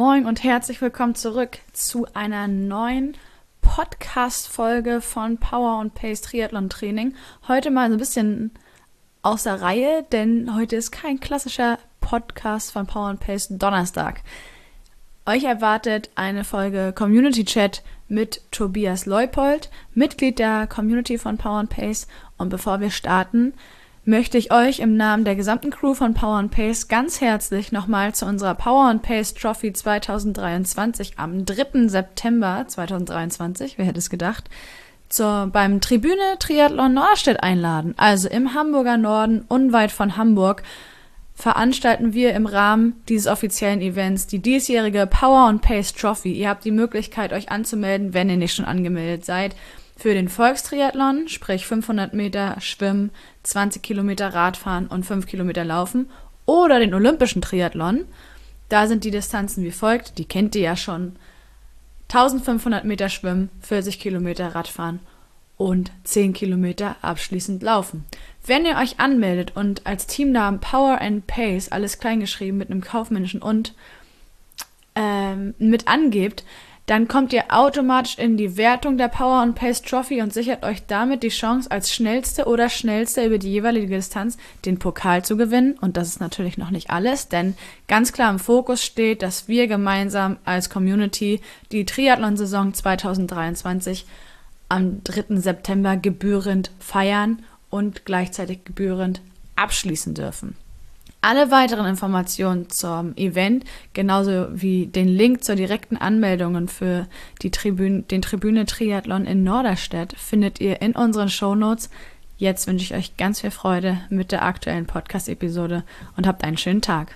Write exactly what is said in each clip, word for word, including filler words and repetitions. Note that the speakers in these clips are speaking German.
Moin und herzlich willkommen zurück zu einer neuen Podcast-Folge von Power und Pace Triathlon Training. Heute mal so ein bisschen außer Reihe, denn heute ist kein klassischer Podcast von Power und Pace Donnerstag. Euch erwartet eine Folge Community Chat mit Tobias Leupold, Mitglied der Community von Power und Pace. Und bevor wir starten, möchte ich euch im Namen der gesamten Crew von Power and Pace ganz herzlich nochmal zu unserer Power and Pace Trophy zwanzig dreiundzwanzig am dritten September zweitausenddreiundzwanzig, wer hätte es gedacht, zur, beim Tribüne Triathlon Norderstedt einladen. Also im Hamburger Norden, unweit von Hamburg, veranstalten wir im Rahmen dieses offiziellen Events die diesjährige Power and Pace Trophy. Ihr habt die Möglichkeit, euch anzumelden, wenn ihr nicht schon angemeldet seid, für den Volkstriathlon, sprich fünfhundert Meter Schwimmen, zwanzig Kilometer Radfahren und fünf Kilometer Laufen, oder den Olympischen Triathlon. Da sind die Distanzen wie folgt, die kennt ihr ja schon: eintausendfünfhundert Meter Schwimmen, vierzig Kilometer Radfahren und zehn Kilometer abschließend Laufen. Wenn ihr euch anmeldet und als Teamnamen Power and Pace, alles kleingeschrieben mit einem kaufmännischen und, ähm, mit angebt, dann kommt ihr automatisch in die Wertung der Power and Pace Trophy und sichert euch damit die Chance, als schnellste oder schnellste über die jeweilige Distanz den Pokal zu gewinnen. Und das ist natürlich noch nicht alles, denn ganz klar im Fokus steht, dass wir gemeinsam als Community die Triathlon-Saison zweitausenddreiundzwanzig am dritten September gebührend feiern und gleichzeitig gebührend abschließen dürfen. Alle weiteren Informationen zum Event, genauso wie den Link zur direkten Anmeldung für die Tribüne, den Tribüne Triathlon in Norderstedt, findet ihr in unseren Shownotes. Jetzt wünsche ich euch ganz viel Freude mit der aktuellen Podcast-Episode und habt einen schönen Tag.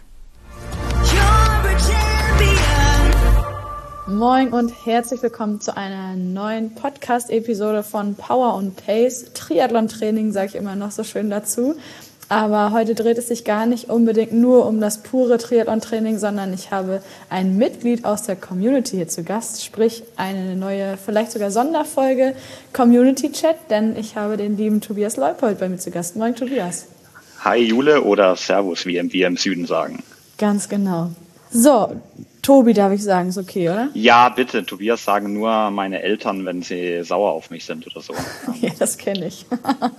Moin und herzlich willkommen zu einer neuen Podcast-Episode von Power und Pace Triathlon Training, sage ich immer noch so schön dazu. Aber heute dreht es sich gar nicht unbedingt nur um das pure Triathlon-Training, sondern ich habe ein Mitglied aus der Community hier zu Gast, sprich eine neue, vielleicht sogar Sonderfolge Community-Chat, denn ich habe den lieben Tobias Leupold bei mir zu Gast. Moin, Tobias. Hi Jule oder Servus, wie wir im Süden sagen. Ganz genau. So, Tobi darf ich sagen, ist okay, oder? Ja, bitte. Tobias sagen nur meine Eltern, wenn sie sauer auf mich sind oder so. Ja, das kenne ich.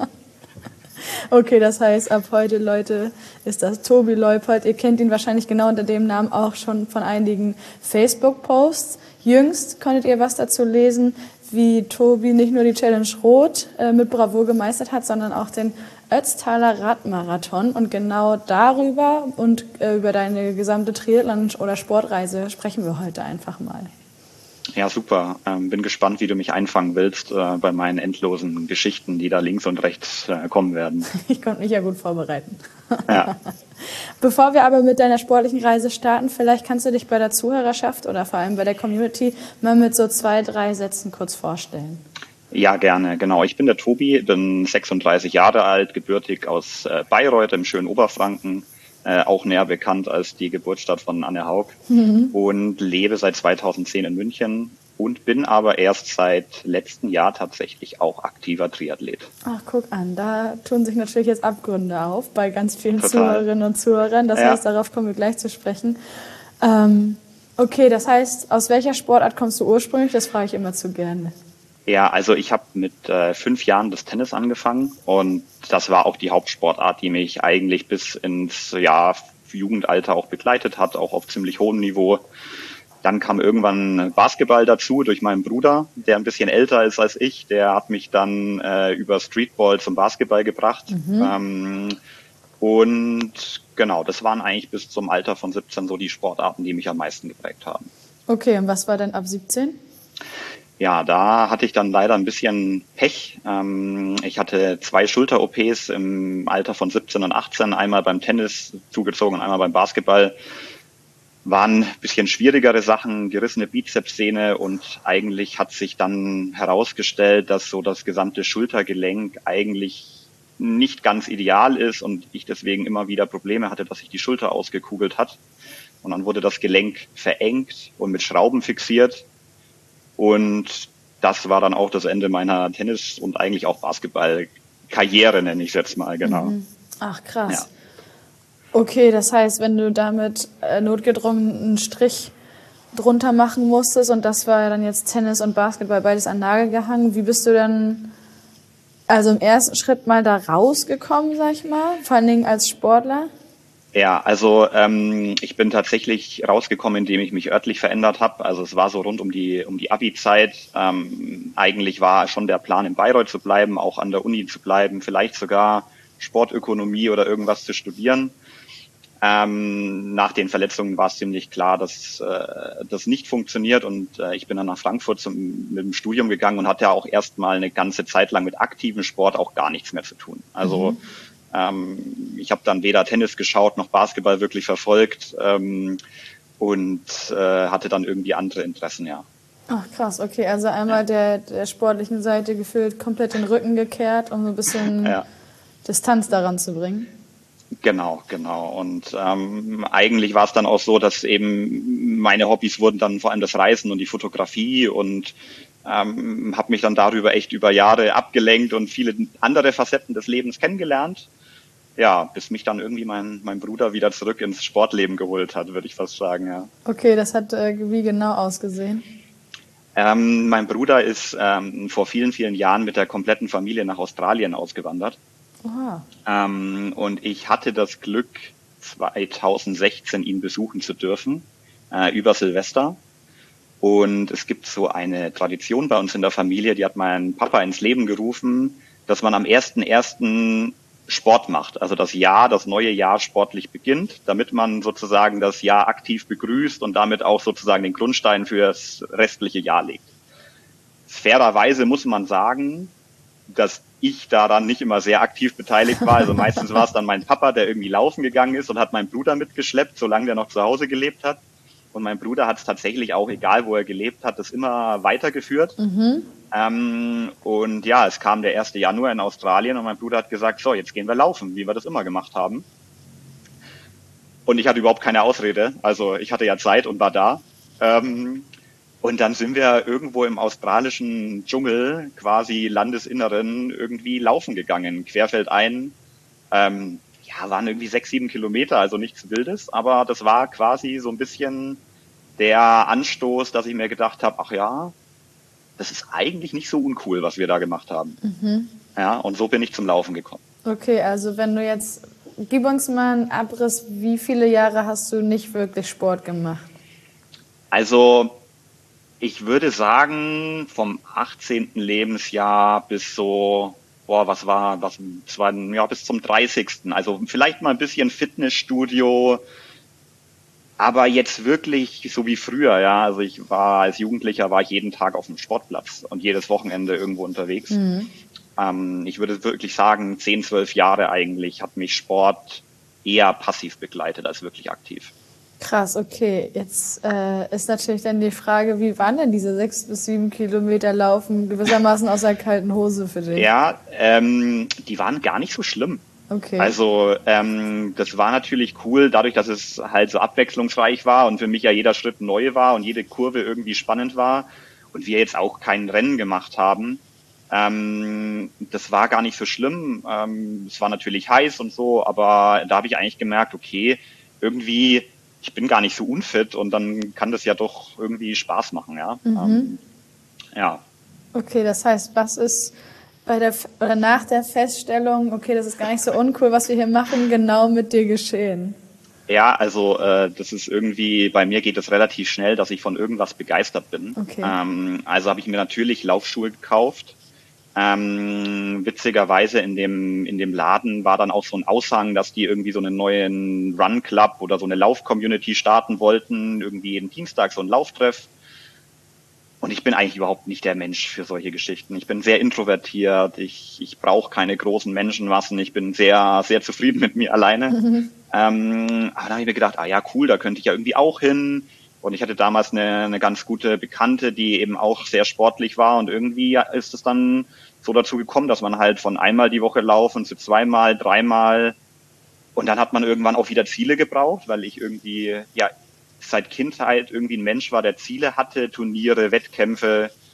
Okay, das heißt, ab heute, Leute, ist das Tobi Leupold. Ihr kennt ihn wahrscheinlich genau unter dem Namen auch schon von einigen Facebook-Posts. Jüngst konntet ihr was dazu lesen, wie Tobi nicht nur die Challenge Rot äh, mit Bravour gemeistert hat, sondern auch den Ötztaler Radmarathon. Und genau darüber und äh, über deine gesamte Triathlon- oder Sportreise sprechen wir heute einfach mal. Ja, super. Ähm, bin gespannt, wie du mich einfangen willst äh, bei meinen endlosen Geschichten, die da links und rechts äh, kommen werden. Ich konnte mich ja gut vorbereiten. Ja. Bevor wir aber mit deiner sportlichen Reise starten, vielleicht kannst du dich bei der Zuhörerschaft oder vor allem bei der Community mal mit so zwei, drei Sätzen kurz vorstellen. Ja, gerne. Genau. Ich bin der Tobi, bin sechsunddreißig Jahre alt, gebürtig aus äh, Bayreuth im schönen Oberfranken. Äh, auch näher bekannt als die Geburtsstadt von Anne Haug, mhm. und lebe seit zweitausendzehn in München und bin aber erst seit letztem Jahr tatsächlich auch aktiver Triathlet. Ach, guck an, da tun sich natürlich jetzt Abgründe auf bei ganz vielen Total. Zuhörerinnen und Zuhörern. Das ja. heißt, darauf kommen wir gleich zu sprechen. Ähm, okay, das heißt, aus welcher Sportart kommst du ursprünglich? Das frage ich immer zu gerne. Ja, also ich habe mit äh, fünf Jahren das Tennis angefangen und das war auch die Hauptsportart, die mich eigentlich bis ins ja, Jugendalter auch begleitet hat, auch auf ziemlich hohem Niveau. Dann kam irgendwann Basketball dazu durch meinen Bruder, der ein bisschen älter ist als ich. Der hat mich dann äh, über Streetball zum Basketball gebracht. Mhm. Ähm, und genau, das waren eigentlich bis zum Alter von siebzehn so die Sportarten, die mich am meisten geprägt haben. Okay, und was war denn ab siebzehn? Ja, da hatte ich dann leider ein bisschen Pech. Ich hatte zwei Schulter-O Ps im Alter von siebzehn und achtzehn, einmal beim Tennis zugezogen und einmal beim Basketball. Waren ein bisschen schwierigere Sachen, gerissene Bizepssehne, und eigentlich hat sich dann herausgestellt, dass so das gesamte Schultergelenk eigentlich nicht ganz ideal ist und ich deswegen immer wieder Probleme hatte, dass sich die Schulter ausgekugelt hat. Und dann wurde das Gelenk verengt und mit Schrauben fixiert. Und das war dann auch das Ende meiner Tennis- und eigentlich auch Basketball-Karriere, nenne ich es jetzt mal, genau. Ach, krass. Ja. Okay, das heißt, wenn du damit äh, notgedrungen einen Strich drunter machen musstest und das war dann jetzt Tennis und Basketball beides an den Nagel gehangen. Wie bist du dann also im ersten Schritt mal da rausgekommen, sag ich mal, vor allen Dingen als Sportler? Ja, also ähm, ich bin tatsächlich rausgekommen, indem ich mich örtlich verändert habe. Also es war so rund um die um die Abi-Zeit. Ähm, eigentlich war schon der Plan, in Bayreuth zu bleiben, auch an der Uni zu bleiben, vielleicht sogar Sportökonomie oder irgendwas zu studieren. Ähm, nach den Verletzungen war es ziemlich klar, dass äh, das nicht funktioniert und äh, ich bin dann nach Frankfurt zum, mit dem Studium gegangen und hatte auch erstmal eine ganze Zeit lang mit aktivem Sport auch gar nichts mehr zu tun. Also Mhm. ähm, ich habe dann weder Tennis geschaut noch Basketball wirklich verfolgt ähm, und äh, hatte dann irgendwie andere Interessen, ja. Ach krass, okay, also einmal der, der sportlichen Seite gefühlt komplett den Rücken gekehrt, um so ein bisschen Ja. Distanz daran zu bringen. Genau, genau. Und ähm, eigentlich war es dann auch so, dass eben meine Hobbys wurden dann vor allem das Reisen und die Fotografie und ähm, habe mich dann darüber echt über Jahre abgelenkt und viele andere Facetten des Lebens kennengelernt. Ja, bis mich dann irgendwie mein, mein Bruder wieder zurück ins Sportleben geholt hat, würde ich fast sagen, ja. Okay, das hat äh, wie genau ausgesehen? Ähm, mein Bruder ist ähm, vor vielen, vielen Jahren mit der kompletten Familie nach Australien ausgewandert. Oha. Ähm, und ich hatte das Glück, zwanzig sechzehn ihn besuchen zu dürfen, äh, über Silvester. Und es gibt so eine Tradition bei uns in der Familie, die hat mein Papa ins Leben gerufen, dass man am ersten ersten Sport macht. Also das Jahr, das neue Jahr sportlich beginnt, damit man sozusagen das Jahr aktiv begrüßt und damit auch sozusagen den Grundstein für das restliche Jahr legt. Fairerweise muss man sagen, dass ich daran nicht immer sehr aktiv beteiligt war. Also meistens war es dann mein Papa, der irgendwie laufen gegangen ist und hat meinen Bruder mitgeschleppt, solange der noch zu Hause gelebt hat. Und mein Bruder hat es tatsächlich auch, egal wo er gelebt hat, das immer weitergeführt. Mhm. Ähm, und ja, es kam der erste Januar in Australien und mein Bruder hat gesagt, so, jetzt gehen wir laufen, wie wir das immer gemacht haben. Und ich hatte überhaupt keine Ausrede. Also ich hatte ja Zeit und war da. Ähm, und dann sind wir irgendwo im australischen Dschungel, quasi Landesinneren, irgendwie laufen gegangen, querfeldein. Ähm, ja, waren irgendwie sechs, sieben Kilometer, also nichts Wildes, aber das war quasi so ein bisschen der Anstoß, dass ich mir gedacht habe, ach ja, das ist eigentlich nicht so uncool, was wir da gemacht haben. Mhm. Ja, und so bin ich zum Laufen gekommen. Okay, also wenn du jetzt, gib uns mal einen Abriss, wie viele Jahre hast du nicht wirklich Sport gemacht? Also ich würde sagen, vom achtzehnten Lebensjahr bis so, boah, was war, was, das war, ja, bis zum dreißigsten. Also vielleicht mal ein bisschen Fitnessstudio, aber jetzt wirklich so wie früher, ja. Also ich war als Jugendlicher, war ich jeden Tag auf dem Sportplatz und jedes Wochenende irgendwo unterwegs. Mhm. Ähm, ich würde wirklich sagen, zehn, zwölf Jahre eigentlich hat mich Sport eher passiv begleitet als wirklich aktiv. Krass, okay. Jetzt äh, ist natürlich dann die Frage, wie waren denn diese sechs bis sieben Kilometer Laufen gewissermaßen aus der kalten Hose für dich? Ja, ähm, die waren gar nicht so schlimm. Okay. Also ähm, das war natürlich cool, dadurch, dass es halt so abwechslungsreich war und für mich ja jeder Schritt neu war und jede Kurve irgendwie spannend war und wir jetzt auch kein Rennen gemacht haben. Ähm, das war gar nicht so schlimm. Ähm, es war natürlich heiß und so, aber da habe ich eigentlich gemerkt, okay, irgendwie, ich bin gar nicht so unfit und dann kann das ja doch irgendwie Spaß machen, ja. Mhm. Ähm, ja. Okay, das heißt, was ist bei der F- oder nach der Feststellung, okay, das ist gar nicht so uncool, was wir hier machen, genau mit dir geschehen? Ja, also äh, das ist irgendwie, bei mir geht es relativ schnell, dass ich von irgendwas begeistert bin. Okay. Ähm, also habe ich mir natürlich Laufschuhe gekauft. Ähm, witzigerweise in dem in dem Laden war dann auch so ein Aushang, dass die irgendwie so einen neuen Run Club oder so eine Lauf-Community starten wollten, irgendwie jeden Dienstag so ein Lauftreff. Und ich bin eigentlich überhaupt nicht der Mensch für solche Geschichten. Ich bin sehr introvertiert, ich, ich brauche keine großen Menschenmassen, ich bin sehr, sehr zufrieden mit mir alleine. Mhm. Ähm, aber dann habe ich mir gedacht, ah ja, cool, da könnte ich ja irgendwie auch hin. Und ich hatte damals eine, eine ganz gute Bekannte, die eben auch sehr sportlich war. Und irgendwie ist es dann so dazu gekommen, dass man halt von einmal die Woche laufen zu zweimal, dreimal. Und dann hat man irgendwann auch wieder Ziele gebraucht, weil ich irgendwie, ja, seit Kindheit irgendwie ein Mensch war, der Ziele hatte, Turniere, Wettkämpfe.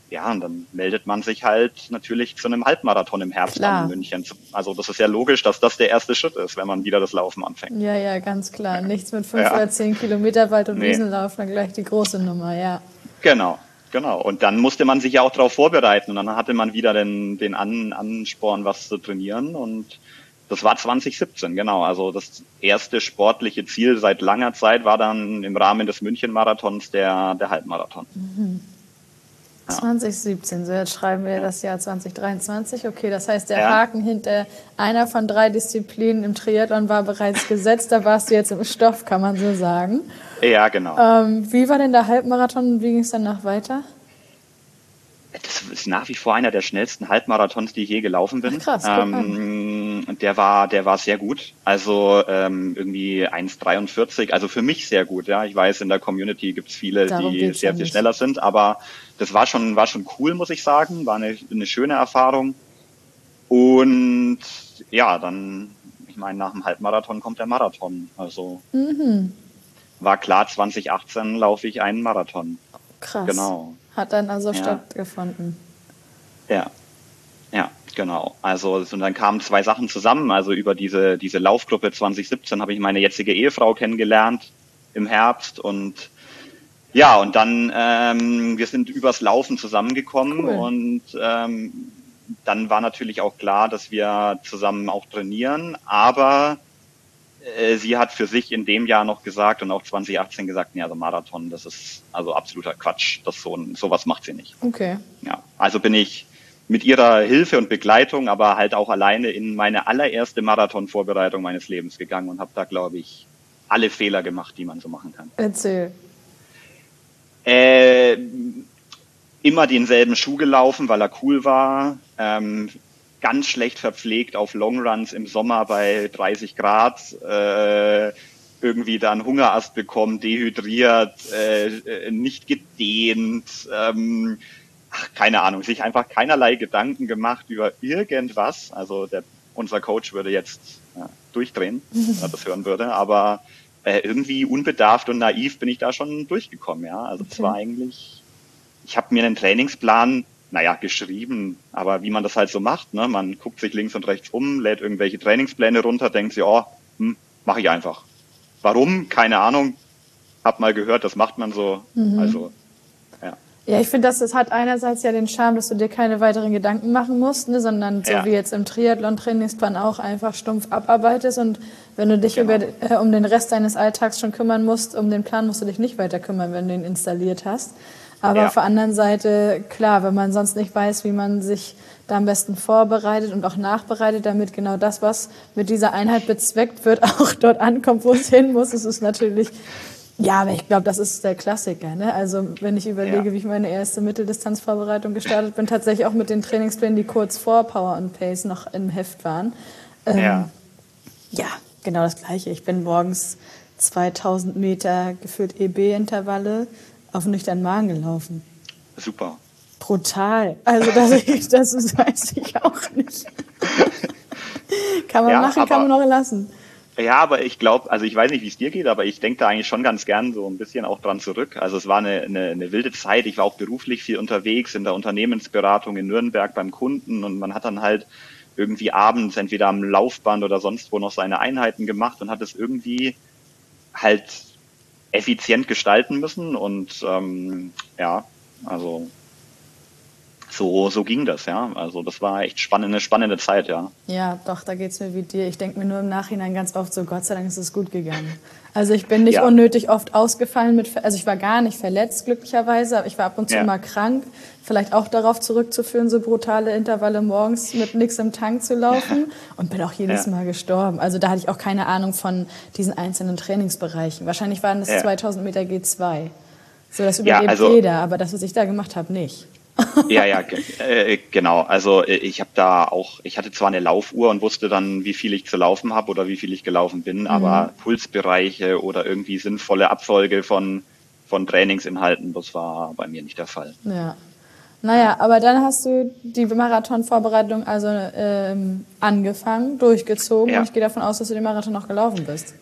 ja, und dann meldet man sich halt natürlich zu einem Halbmarathon im Herbst Klar. an in München. Also das ist ja logisch, dass das der erste Schritt ist, wenn man wieder das Laufen anfängt. Ja, ja, ganz klar. Nichts mit fünf Ja. oder zehn Kilometer Wald- und Nee. Wiesenlauf, dann gleich die große Nummer, ja. Genau, genau. Und dann musste man sich ja auch darauf vorbereiten und dann hatte man wieder den, den An Ansporn, was zu trainieren und das war zwanzig siebzehn, genau. Also das erste sportliche Ziel seit langer Zeit war dann im Rahmen des München-Marathons der, der Halbmarathon. Ja. zwanzig siebzehn, so jetzt schreiben wir das Jahr zwanzig dreiundzwanzig. Okay, das heißt, der Ja. Haken hinter einer von drei Disziplinen im Triathlon war bereits gesetzt. Da warst du jetzt im Stoff, kann man so sagen. Ja, genau. Ähm, wie war denn der Halbmarathon und wie ging es danach weiter? Das ist nach wie vor einer der schnellsten Halbmarathons, die ich je gelaufen bin. Ach, krass, guck ähm, der war, der war sehr gut. Also ähm, irgendwie eins dreiundvierzig. Also für mich sehr gut. Ja, ich weiß, in der Community gibt es viele, Darum die geht's sehr ja viel nicht. schneller sind. Aber das war schon, war schon cool, muss ich sagen. War eine, eine schöne Erfahrung. Und ja, dann, ich meine, nach dem Halbmarathon kommt der Marathon. Also Mhm. war klar, zwanzig achtzehn laufe ich einen Marathon. Krass. Genau. Hat dann also Ja. stattgefunden. Ja, ja, genau. Also und dann kamen zwei Sachen zusammen. Also über diese diese Laufgruppe zwanzig siebzehn habe ich meine jetzige Ehefrau kennengelernt im Herbst und ja, und dann ähm, wir sind übers Laufen zusammengekommen Cool. und ähm, dann war natürlich auch klar, dass wir zusammen auch trainieren, aber äh, sie hat für sich in dem Jahr noch gesagt und auch zwanzig achtzehn gesagt, nee, also Marathon, das ist also absoluter Quatsch. Das so sowas macht sie nicht. Okay. Ja, also bin ich mit ihrer Hilfe und Begleitung, aber halt auch alleine in meine allererste Marathon-Vorbereitung meines Lebens gegangen und habe da, glaube ich, alle Fehler gemacht, die man so machen kann. Erzähl. Äh, immer denselben Schuh gelaufen, weil er cool war. Ähm, ganz schlecht verpflegt auf Longruns im Sommer bei dreißig Grad. Äh, irgendwie dann Hungerast bekommen, dehydriert, äh, nicht gedehnt. Ähm, ach, keine Ahnung, sich einfach keinerlei Gedanken gemacht über irgendwas. Also der, unser Coach würde jetzt ja, durchdrehen, wenn er das hören würde, aber äh, irgendwie unbedarft und naiv bin ich da schon durchgekommen, ja. Also es Okay. war eigentlich, ich habe mir einen Trainingsplan, naja, geschrieben, aber wie man das halt so macht, ne? Man guckt sich links und rechts um, lädt irgendwelche Trainingspläne runter, denkt sich, oh, hm, mache ich einfach. Warum? Keine Ahnung. Hab mal gehört, das macht man so. Mhm. Also, ja. Ja, ich finde, das, das hat einerseits ja den Charme, dass du dir keine weiteren Gedanken machen musst, ne, sondern so Ja. wie jetzt im Triathlon-Trainingsplan auch einfach stumpf abarbeitest. Und wenn du dich Genau. über, äh, um den Rest deines Alltags schon kümmern musst, um den Plan musst du dich nicht weiter kümmern, wenn du ihn installiert hast. Aber Ja. auf der anderen Seite, klar, wenn man sonst nicht weiß, wie man sich da am besten vorbereitet und auch nachbereitet, damit genau das, was mit dieser Einheit bezweckt wird, auch dort ankommt, wo es hin muss, ist es natürlich, ja, aber ich glaube, das ist der Klassiker, ne? Also, wenn ich überlege, Ja. wie ich meine erste Mitteldistanzvorbereitung gestartet bin, tatsächlich auch mit den Trainingsplänen, die kurz vor Power and Pace noch im Heft waren. Ähm, Ja. ja, genau das Gleiche. Ich bin morgens zweitausend Meter geführt E B-Intervalle auf nüchternen Magen gelaufen. Super. Brutal. Also das, ich, das ist, weiß ich auch nicht. Kann man Ja, machen, kann aber- man auch lassen. Ja, aber ich glaube, also ich weiß nicht, wie es dir geht, aber ich denke da eigentlich schon ganz gern so ein bisschen auch dran zurück. Also es war eine, eine, eine wilde Zeit. Ich war auch beruflich viel unterwegs in der Unternehmensberatung in Nürnberg beim Kunden und man hat dann halt irgendwie abends entweder am Laufband oder sonst wo noch seine Einheiten gemacht und hat es irgendwie halt effizient gestalten müssen und ähm, ja, also so so ging das, ja. Also das war echt spannende, spannende Zeit, ja. Ja, doch, da geht's mir wie dir. Ich denke mir nur im Nachhinein ganz oft so, Gott sei Dank ist es gut gegangen. Also ich bin nicht Ja. unnötig oft ausgefallen mit, also ich war gar nicht verletzt, glücklicherweise, aber ich war ab und zu Ja. mal krank. Vielleicht auch darauf zurückzuführen, so brutale Intervalle morgens mit nichts im Tank zu laufen und bin auch jedes Ja. Mal gestorben. Also da hatte ich auch keine Ahnung von diesen einzelnen Trainingsbereichen. Wahrscheinlich waren das Ja. zweitausend Meter G zwei. So, das Ja, überlebt also- jeder, aber das, was ich da gemacht habe, nicht. Ja, ja, ge äh, genau. Also äh, ich habe da auch, ich hatte zwar eine Laufuhr und wusste dann, wie viel ich zu laufen habe oder wie viel ich gelaufen bin, aber Pulsbereiche oder irgendwie sinnvolle Abfolge von von Trainingsinhalten, das war bei mir nicht der Fall. Ja. Naja, aber dann hast du die Marathonvorbereitung also ähm, angefangen, durchgezogen Ja. und ich gehe davon aus, dass du den Marathon auch gelaufen bist.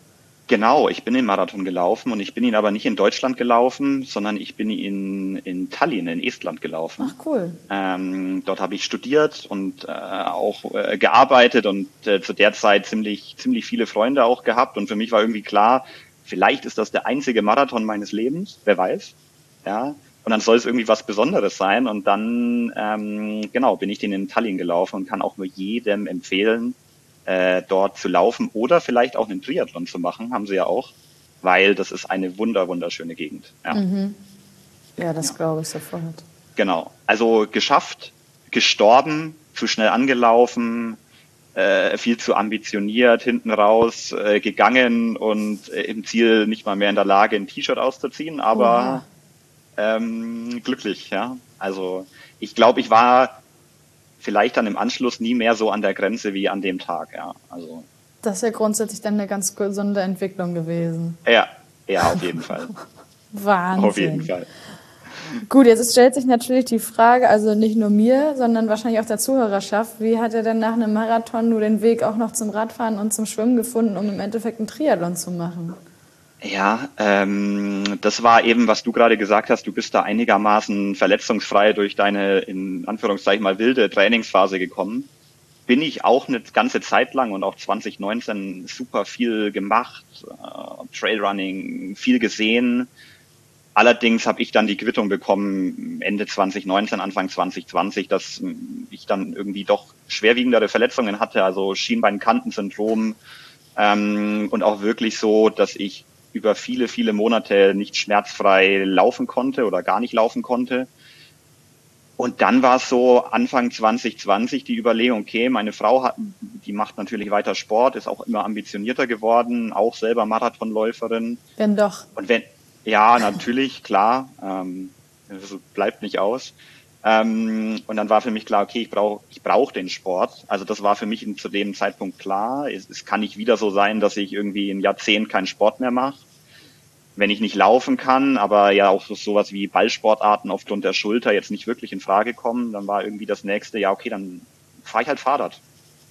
Genau, ich bin den Marathon gelaufen und ich bin ihn aber nicht in Deutschland gelaufen, sondern ich bin ihn in Tallinn in Estland Ach, gelaufen. cool. Ähm, dort habe ich studiert und äh, auch äh, gearbeitet und äh, zu der Zeit ziemlich, ziemlich viele Freunde auch gehabt. Und für mich war irgendwie klar, vielleicht ist das der einzige Marathon meines Lebens, wer weiß. Ja. Und dann soll es irgendwie was Besonderes sein. Und dann, ähm, genau, bin ich den in Tallinn gelaufen und kann auch nur jedem empfehlen, äh, dort zu laufen oder vielleicht auch einen Triathlon zu machen, haben sie ja auch, weil das ist eine wunder, wunderschöne Gegend. Ja, Mhm. Ja, das ja. glaube ich sofort. Genau. Also geschafft, gestorben, zu schnell angelaufen, äh, viel zu ambitioniert, hinten raus äh, gegangen und äh, im Ziel nicht mal mehr in der Lage, ein T-Shirt auszuziehen, Oha. aber ähm, glücklich, ja. Also ich glaube, ich war vielleicht dann im Anschluss nie mehr so an der Grenze wie an dem Tag, ja. Also Das ist ja grundsätzlich dann eine ganz gesunde Entwicklung gewesen. ja, ja, auf jeden Fall. Auf jeden Wahnsinn. Fall. Gut, jetzt stellt sich natürlich die Frage, also nicht nur mir, sondern wahrscheinlich auch der Zuhörerschaft, wie hat er denn nach einem Marathon nur den Weg auch noch zum Radfahren und zum Schwimmen gefunden, um im Endeffekt einen Triathlon zu machen? Ja, ähm, das war eben, was du gerade gesagt hast. Du bist da einigermaßen verletzungsfrei durch deine, in Anführungszeichen mal wilde Trainingsphase gekommen. Bin ich auch eine ganze Zeit lang und auch zwanzig neunzehn super viel gemacht, äh, Trailrunning, viel gesehen. Allerdings habe ich dann die Quittung bekommen Ende zwanzig neunzehn, Anfang zwanzig zwanzig, dass ich dann irgendwie doch schwerwiegendere Verletzungen hatte, also Schienbeinkantensyndrom ähm, und auch wirklich so, dass ich über viele, viele Monate nicht schmerzfrei laufen konnte oder gar nicht laufen konnte. Und dann war es so Anfang zwanzig zwanzig die Überlegung, okay, meine Frau hat, die macht natürlich weiter Sport, ist auch immer ambitionierter geworden, auch selber Marathonläuferin. Wenn doch. Und wenn, ja, natürlich, klar, ähm, das bleibt nicht aus. Ähm, und dann war für mich klar, okay, ich brauche ich brauch den Sport. Also das war für mich zu dem Zeitpunkt klar. Es, es kann nicht wieder so sein, dass ich irgendwie ein Jahrzehnt keinen Sport mehr mache, wenn ich nicht laufen kann, aber ja auch so, sowas wie Ballsportarten aufgrund der Schulter jetzt nicht wirklich in Frage kommen. Dann war irgendwie das nächste, ja okay, dann fahre ich halt Fahrrad.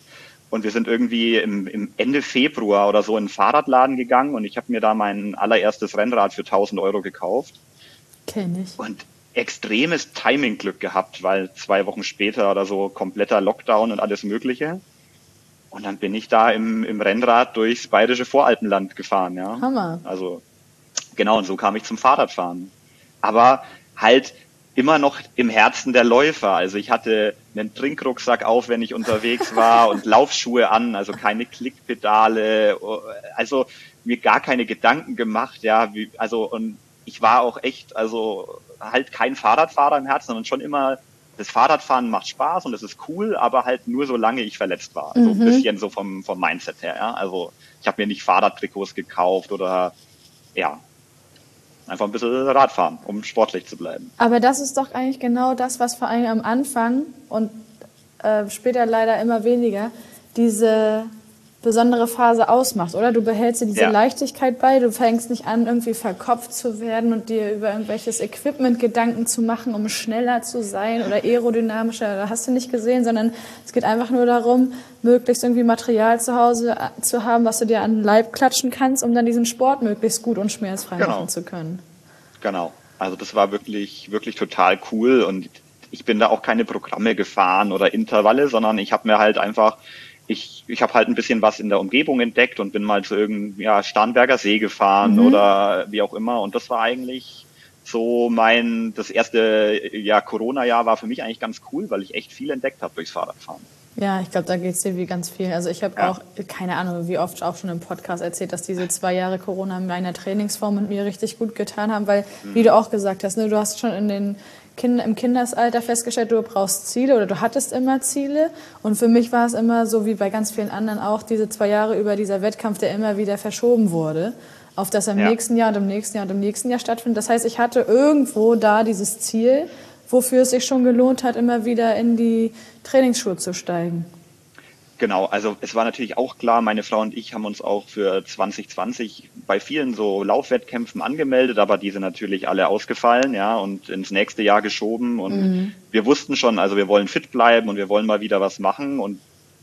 Und wir sind irgendwie im, im Ende Februar oder so in einen Fahrradladen gegangen und ich habe mir da mein allererstes Rennrad für tausend Euro gekauft. Kenn ich. Und extremes Timing-Glück gehabt, weil zwei Wochen später oder so kompletter Lockdown und alles Mögliche. Und dann bin ich da im, im Rennrad durchs bayerische Voralpenland gefahren, ja. Hammer. Also genau, und so kam ich zum Fahrradfahren. Aber halt immer noch im Herzen der Läufer. Also ich hatte einen Trinkrucksack auf, wenn ich unterwegs war und Laufschuhe an, also keine Klickpedale, also mir gar keine Gedanken gemacht, ja, wie, also und ich war auch echt, also halt kein Fahrradfahrer im Herzen, sondern schon immer, das Fahrradfahren macht Spaß und es ist cool, aber halt nur solange ich verletzt war. So ein bisschen so vom, vom Mindset her, ja. Also ich habe mir nicht Fahrradtrikots gekauft oder ja, einfach ein bisschen Radfahren, um sportlich zu bleiben. Aber das ist doch eigentlich genau das, was vor allem am Anfang und äh, später leider immer weniger diese besondere Phase ausmacht, oder? Du behältst dir diese Ja. Leichtigkeit bei, du fängst nicht an, irgendwie verkopft zu werden und dir über irgendwelches Equipment Gedanken zu machen, um schneller zu sein oder aerodynamischer, da hast du nicht gesehen, sondern es geht einfach nur darum, möglichst irgendwie Material zu Hause zu haben, was du dir an den Leib klatschen kannst, um dann diesen Sport möglichst gut und schmerzfrei Genau. machen zu können. Genau. Also das war wirklich, wirklich total cool und ich bin da auch keine Programme gefahren oder Intervalle, sondern ich habe mir halt einfach, ich, ich habe halt ein bisschen was in der Umgebung entdeckt und bin mal zu irgendeinem ja, Starnberger See gefahren mhm. oder wie auch immer. Und das war eigentlich so mein, das erste ja, Corona-Jahr war für mich eigentlich ganz cool, weil ich echt viel entdeckt habe durchs Fahrradfahren. Ja, ich glaube, da geht es dir wie ganz viel. Also ich habe ja. auch, keine Ahnung, wie oft auch schon im Podcast erzählt, dass diese zwei Jahre Corona in meiner Trainingsform mit mir richtig gut getan haben, weil, mhm. wie du auch gesagt hast, ne, du hast schon in den Kind, im Kindesalter festgestellt, du brauchst Ziele oder du hattest immer Ziele. Und für mich war es immer so, wie bei ganz vielen anderen auch, diese zwei Jahre über dieser Wettkampf, der immer wieder verschoben wurde, auf das im ja. nächsten Jahr und im nächsten Jahr und im nächsten Jahr stattfindet. Das heißt, ich hatte irgendwo da dieses Ziel, wofür es sich schon gelohnt hat, immer wieder in die Trainingsschuhe zu steigen. Genau, also es war natürlich auch klar, meine Frau und ich haben uns auch für zwanzig zwanzig bei vielen so Laufwettkämpfen angemeldet, aber die sind natürlich alle ausgefallen, ja, und ins nächste Jahr geschoben und mhm. wir wussten schon, also wir wollen fit bleiben und wir wollen mal wieder was machen und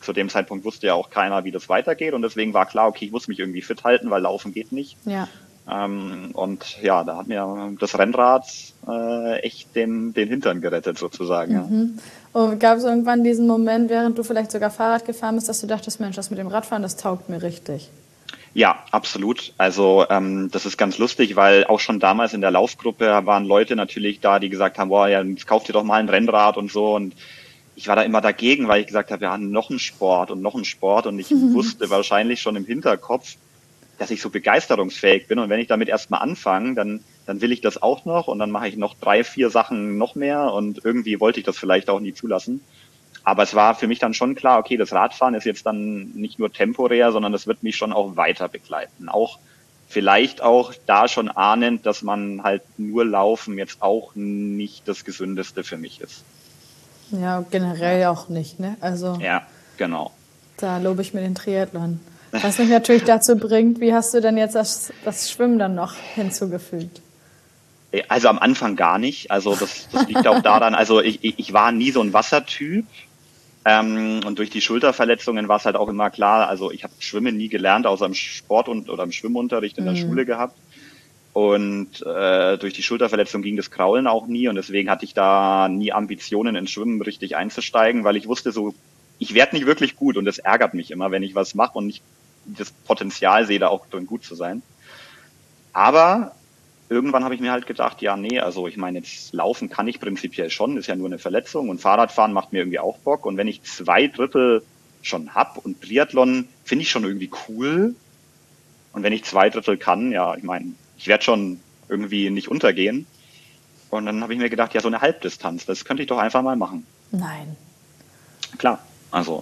zu dem Zeitpunkt wusste ja auch keiner, wie das weitergeht und deswegen war klar, okay, ich muss mich irgendwie fit halten, weil Laufen geht nicht. Ja. Ähm, und ja, da hat mir das Rennrad äh, echt den, den Hintern gerettet sozusagen. Mhm. Ja. Und gab es irgendwann diesen Moment, während du vielleicht sogar Fahrrad gefahren bist, dass du dachtest, Mensch, das mit dem Radfahren, das taugt mir richtig? Ja, absolut. Also ähm, das ist ganz lustig, weil auch schon damals in der Laufgruppe waren Leute natürlich da, die gesagt haben, boah, ja, jetzt kauf dir doch mal ein Rennrad und so. Und ich war da immer dagegen, weil ich gesagt habe, ja, noch ein Sport und noch ein Sport. Und ich wusste wahrscheinlich schon im Hinterkopf, dass ich so begeisterungsfähig bin. Und wenn ich damit erstmal anfange, dann, dann will ich das auch noch und dann mache ich noch drei, vier Sachen noch mehr und irgendwie wollte ich das vielleicht auch nie zulassen. Aber es war für mich dann schon klar, okay, das Radfahren ist jetzt dann nicht nur temporär, sondern das wird mich schon auch weiter begleiten. Auch vielleicht auch da schon ahnend, dass man halt nur Laufen jetzt auch nicht das Gesündeste für mich ist. Ja, generell ja. auch nicht, ne? Also ja, genau. Da lobe ich mir den Triathlon. Was mich natürlich dazu bringt, wie hast du denn jetzt das, das Schwimmen dann noch hinzugefügt? Also am Anfang gar nicht. Also das, das liegt auch daran, also ich, ich war nie so ein Wassertyp. Ähm, und durch die Schulterverletzungen war es halt auch immer klar, also ich habe Schwimmen nie gelernt, außer im Sport- und, oder im Schwimmunterricht in der mhm. Schule gehabt. Und äh, durch die Schulterverletzung ging das Kraulen auch nie und deswegen hatte ich da nie Ambitionen, ins Schwimmen richtig einzusteigen, weil ich wusste so, ich werde nicht wirklich gut und das ärgert mich immer, wenn ich was mache und nicht das Potenzial sehe, da auch drin gut zu sein. Aber irgendwann habe ich mir halt gedacht, ja, nee, also ich meine, jetzt laufen kann ich prinzipiell schon, ist ja nur eine Verletzung und Fahrradfahren macht mir irgendwie auch Bock und wenn ich zwei Drittel schon hab und Triathlon finde ich schon irgendwie cool und wenn ich zwei Drittel kann, ja, ich meine, ich werde schon irgendwie nicht untergehen und dann habe ich mir gedacht, ja, so eine Halbdistanz, das könnte ich doch einfach mal machen. Nein. Klar, also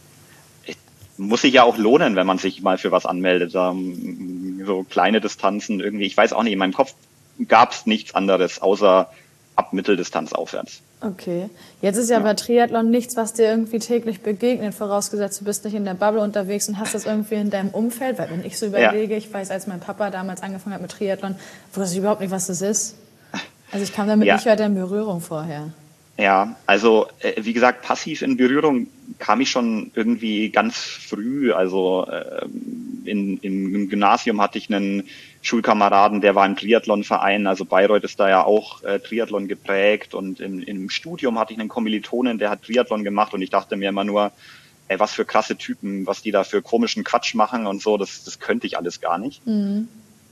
muss sich ja auch lohnen, wenn man sich mal für was anmeldet. Ähm, so kleine Distanzen irgendwie, ich weiß auch nicht, in meinem Kopf gab es nichts anderes, außer ab Mitteldistanz aufwärts. Okay. Jetzt ist ja, ja bei Triathlon nichts, was dir irgendwie täglich begegnet, vorausgesetzt du bist nicht in der Bubble unterwegs und hast das irgendwie in deinem Umfeld, weil wenn ich so überlege, ja. ich weiß, als mein Papa damals angefangen hat mit Triathlon, wusste ich überhaupt nicht, was das ist. Also ich kam damit ja. nicht weiter in Berührung vorher. Ja, also äh, wie gesagt, passiv in Berührung kam ich schon irgendwie ganz früh. Also äh, in, im Gymnasium hatte ich einen Schulkameraden, der war im Triathlonverein. Also Bayreuth ist da ja auch äh, Triathlon geprägt. Und im, im Studium hatte ich einen Kommilitonen, der hat Triathlon gemacht. Und ich dachte mir immer nur, ey, was für krasse Typen, was die da für komischen Quatsch machen und so. Das, das könnte ich alles gar nicht. Mhm.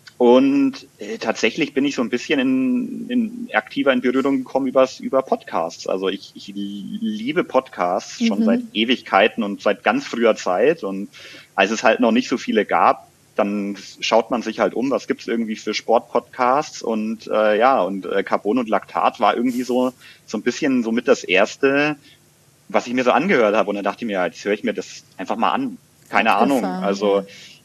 Und äh, tatsächlich bin ich so ein bisschen in, in aktiver in Berührung gekommen übers, über Podcasts. Also ich, ich liebe Podcasts schon mhm. seit Ewigkeiten und seit ganz früher Zeit. Und als es halt noch nicht so viele gab, dann schaut man sich halt um, was gibt's irgendwie für Sportpodcasts. Und äh, ja, und äh, Carbon und Laktat war irgendwie so so ein bisschen so mit das Erste, was ich mir so angehört habe. Und dann dachte ich mir, ja, jetzt höre ich mir das einfach mal an. Keine Ahnung. Also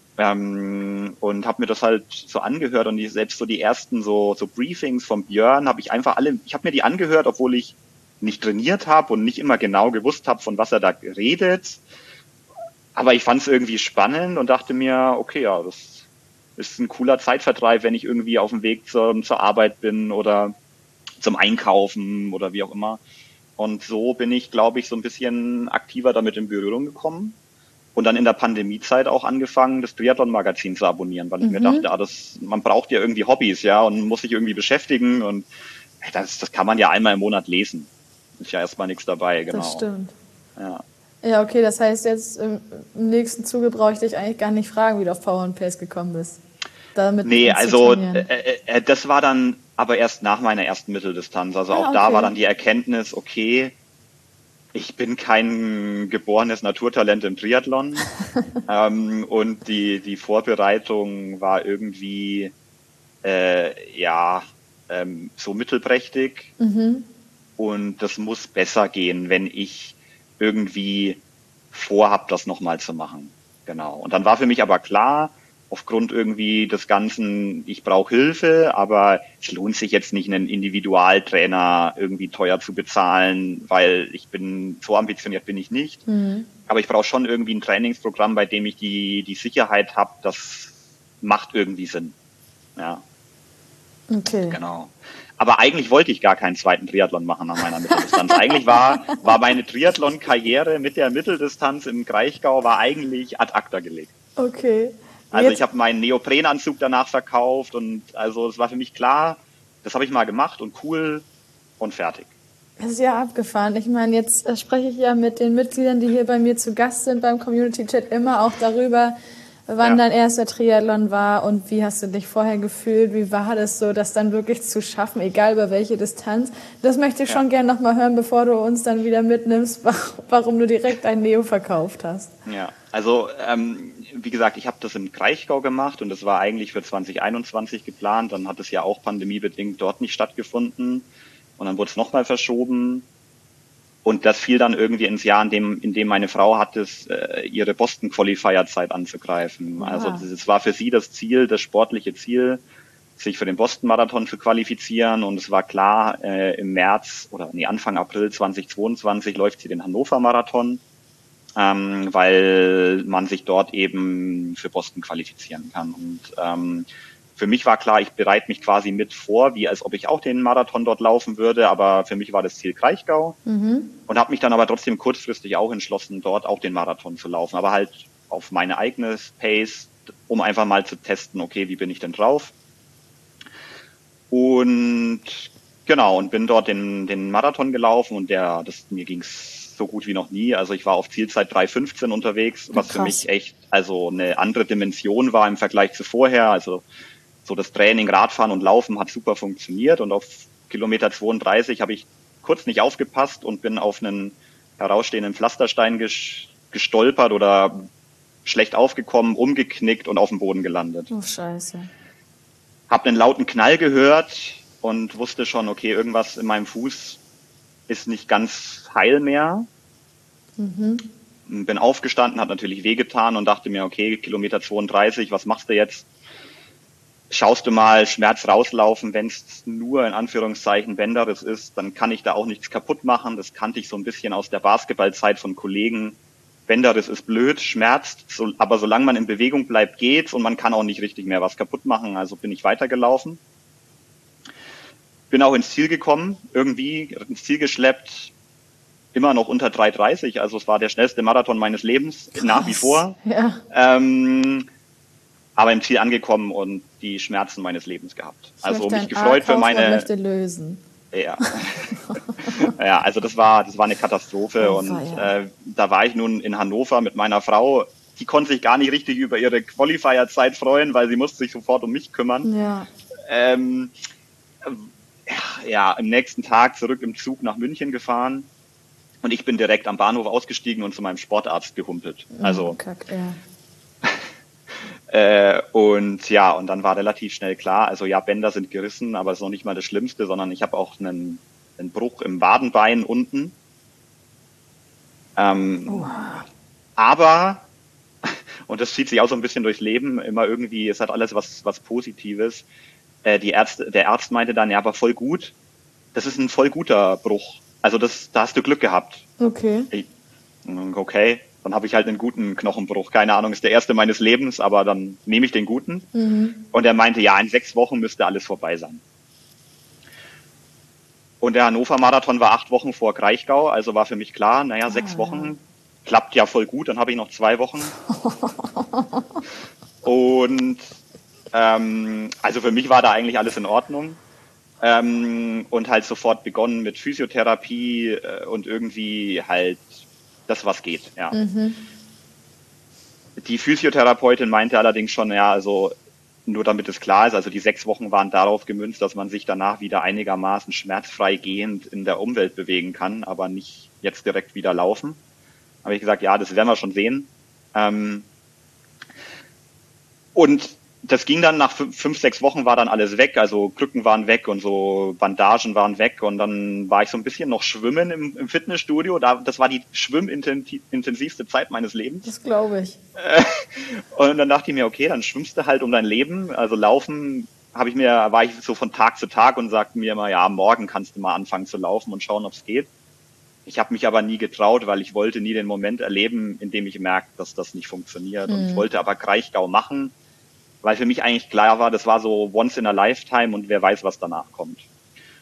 Ähm, und habe mir das halt so angehört und die, selbst so die ersten so so Briefings vom Björn habe ich einfach alle, ich habe mir die angehört, obwohl ich nicht trainiert habe und nicht immer genau gewusst habe, von was er da redet. Aber ich fand es irgendwie spannend und dachte mir, okay, ja, das ist ein cooler Zeitvertreib, wenn ich irgendwie auf dem Weg zur, zur Arbeit bin oder zum Einkaufen oder wie auch immer. Und so bin ich, glaube ich, so ein bisschen aktiver damit in Berührung gekommen. Und dann in der Pandemiezeit auch angefangen, das Triathlon-Magazin zu abonnieren, weil ich mhm. mir dachte, ah, das, man braucht ja irgendwie Hobbys, ja, und muss sich irgendwie beschäftigen und das, das kann man ja einmal im Monat lesen. Ist ja erstmal nichts dabei, genau. Das stimmt. Ja. Ja, okay, das heißt jetzt im, im nächsten Zuge brauche ich dich eigentlich gar nicht fragen, wie du auf Power and Pace gekommen bist. Damit nee, also äh, äh, das war dann aber erst nach meiner ersten Mitteldistanz. Also ah, auch okay. da war dann die Erkenntnis, okay, ich bin kein geborenes Naturtalent im Triathlon ähm, und die die Vorbereitung war irgendwie äh, ja ähm, so mittelprächtig mhm. und das muss besser gehen, wenn ich irgendwie vorhab, das nochmal zu machen. Genau. Und dann war für mich aber klar, aufgrund irgendwie des Ganzen, ich brauche Hilfe, aber es lohnt sich jetzt nicht, einen Individualtrainer irgendwie teuer zu bezahlen, weil ich bin, so ambitioniert bin ich nicht. Mhm. Aber ich brauche schon irgendwie ein Trainingsprogramm, bei dem ich die, die Sicherheit habe, das macht irgendwie Sinn. Ja. Okay. Genau. Aber eigentlich wollte ich gar keinen zweiten Triathlon machen nach meiner Mitteldistanz. Eigentlich war, war meine Triathlon-Karriere mit der Mitteldistanz im Kraichgau war eigentlich ad acta gelegt. Okay. Also Jetzt, ich habe meinen Neoprenanzug danach verkauft und also es war für mich klar, das habe ich mal gemacht und cool und fertig. das ist ja abgefahren. Ich meine, jetzt äh, spreche ich ja mit den Mitgliedern, die hier bei mir zu Gast sind beim Community-Chat, immer auch darüber, wann Ja. dein erster Triathlon war und wie hast du dich vorher gefühlt, wie war das so, das dann wirklich zu schaffen, egal über welche Distanz. Das möchte ich Ja. schon gerne nochmal hören, bevor du uns dann wieder mitnimmst, warum du direkt ein Neo verkauft hast. Ja, also ähm, wie gesagt, ich habe das im Kraichgau gemacht und das war eigentlich für zwanzig einundzwanzig geplant. Dann hat es ja auch pandemiebedingt dort nicht stattgefunden und dann wurde es nochmal verschoben. Und das fiel dann irgendwie ins Jahr, in dem, in dem meine Frau hatte, es, äh, ihre Boston-Qualifier-Zeit anzugreifen. Wow. Also es war für sie das Ziel, das sportliche Ziel, sich für den Boston-Marathon zu qualifizieren. Und es war klar, äh, im März oder nee, Anfang April zweitausendzweiundzwanzig läuft sie den Hannover-Marathon, ähm, weil man sich dort eben für Boston qualifizieren kann. Und ähm, für mich war klar, ich bereite mich quasi mit vor, wie als ob ich auch den Marathon dort laufen würde, aber für mich war das Ziel Kraichgau Mhm. und habe mich dann aber trotzdem kurzfristig auch entschlossen, dort auch den Marathon zu laufen, aber halt auf meine eigene Pace, um einfach mal zu testen, okay, wie bin ich denn drauf? Und genau, und bin dort den, den Marathon gelaufen und der, das, mir ging's so gut wie noch nie. Also ich war auf Zielzeit drei fünfzehn unterwegs, was Krass. für mich echt also eine andere Dimension war im Vergleich zu vorher. Also so das Training, Radfahren und Laufen hat super funktioniert und auf Kilometer zweiunddreißig habe ich kurz nicht aufgepasst und bin auf einen herausstehenden Pflasterstein ges- gestolpert oder schlecht aufgekommen, umgeknickt und auf dem Boden gelandet. Oh, scheiße. Hab einen lauten Knall gehört und wusste schon, okay, irgendwas in meinem Fuß ist nicht ganz heil mehr. Mhm. Bin aufgestanden, hat natürlich wehgetan und dachte mir, okay, Kilometer zweiunddreißig, was machst du jetzt? Schaust du mal Schmerz rauslaufen, wenn es nur in Anführungszeichen Bänderriss ist, dann kann ich da auch nichts kaputt machen. Das kannte ich so ein bisschen aus der Basketballzeit von Kollegen. Bänderriss ist blöd, schmerzt, so, aber solange man in Bewegung bleibt, geht's und man kann auch nicht richtig mehr was kaputt machen. Also bin ich weitergelaufen. Bin auch ins Ziel gekommen, irgendwie ins Ziel geschleppt, immer noch unter drei dreißig. Also es war der schnellste Marathon meines Lebens, Krass. nach wie vor. Ja. Ähm, aber im Ziel angekommen und die Schmerzen meines Lebens gehabt. Ich Also möchte mich ein gefreut für A-Kaufmann meine. möchte lösen. Ja. Ja, also das war, das war eine Katastrophe Oh, und weia. äh, da war ich nun in Hannover mit meiner Frau. Die konnte sich gar nicht richtig über ihre Qualifier-Zeit freuen, weil sie musste sich sofort um mich kümmern. Ja. Ähm, ja, am nächsten Tag zurück im Zug nach München gefahren und ich bin direkt am Bahnhof ausgestiegen und zu meinem Sportarzt gehumpelt. Also Oh, Kack, ja. Äh, und ja, und dann war relativ schnell klar, also ja, Bänder sind gerissen, aber es ist noch nicht mal das Schlimmste, sondern ich habe auch einen, einen Bruch im Wadenbein unten. Ähm, Oh. aber, und das zieht sich auch so ein bisschen durchs Leben, immer irgendwie, es hat alles was, was Positives. Äh, die Ärzte, der Arzt meinte dann, ja, aber voll gut, das ist ein voll guter Bruch. Also das, da hast du Glück gehabt. Okay. Ich, okay, dann habe ich halt einen guten Knochenbruch. Keine Ahnung, ist der erste meines Lebens, aber dann nehme ich den guten. Mhm. Und er meinte, ja, in sechs Wochen müsste alles vorbei sein. Und der Hannover-Marathon war acht Wochen vor Kraichgau, also war für mich klar, naja, sechs Ah, Wochen klappt ja voll gut, dann habe ich noch zwei Wochen. Und ähm, also für mich war da eigentlich alles in Ordnung. Ähm, und halt sofort begonnen mit Physiotherapie äh, und irgendwie halt das, was geht. Ja. Mhm. Die Physiotherapeutin meinte allerdings schon, ja, also nur damit es klar ist, also die sechs Wochen waren darauf gemünzt, dass man sich danach wieder einigermaßen schmerzfrei gehend in der Umwelt bewegen kann, aber nicht jetzt direkt wieder laufen. Habe ich gesagt, ja, das werden wir schon sehen. Ähm, und das ging dann nach fünf, fünf, sechs Wochen war dann alles weg, also Krücken waren weg und so Bandagen waren weg und dann war ich so ein bisschen noch schwimmen im, im Fitnessstudio. Da, das war die schwimmintensivste Zeit meines Lebens. Das glaube ich. Und dann dachte ich mir, okay, dann schwimmst du halt um dein Leben. Also laufen habe ich mir, war ich so von Tag zu Tag und sagte mir immer, ja, morgen kannst du mal anfangen zu laufen und schauen, ob es geht. Ich habe mich aber nie getraut, weil ich wollte nie den Moment erleben, in dem ich merke, dass das nicht funktioniert. Und ich wollte aber Kraichgau machen, weil für mich eigentlich klar war, das war so once in a lifetime und wer weiß, was danach kommt.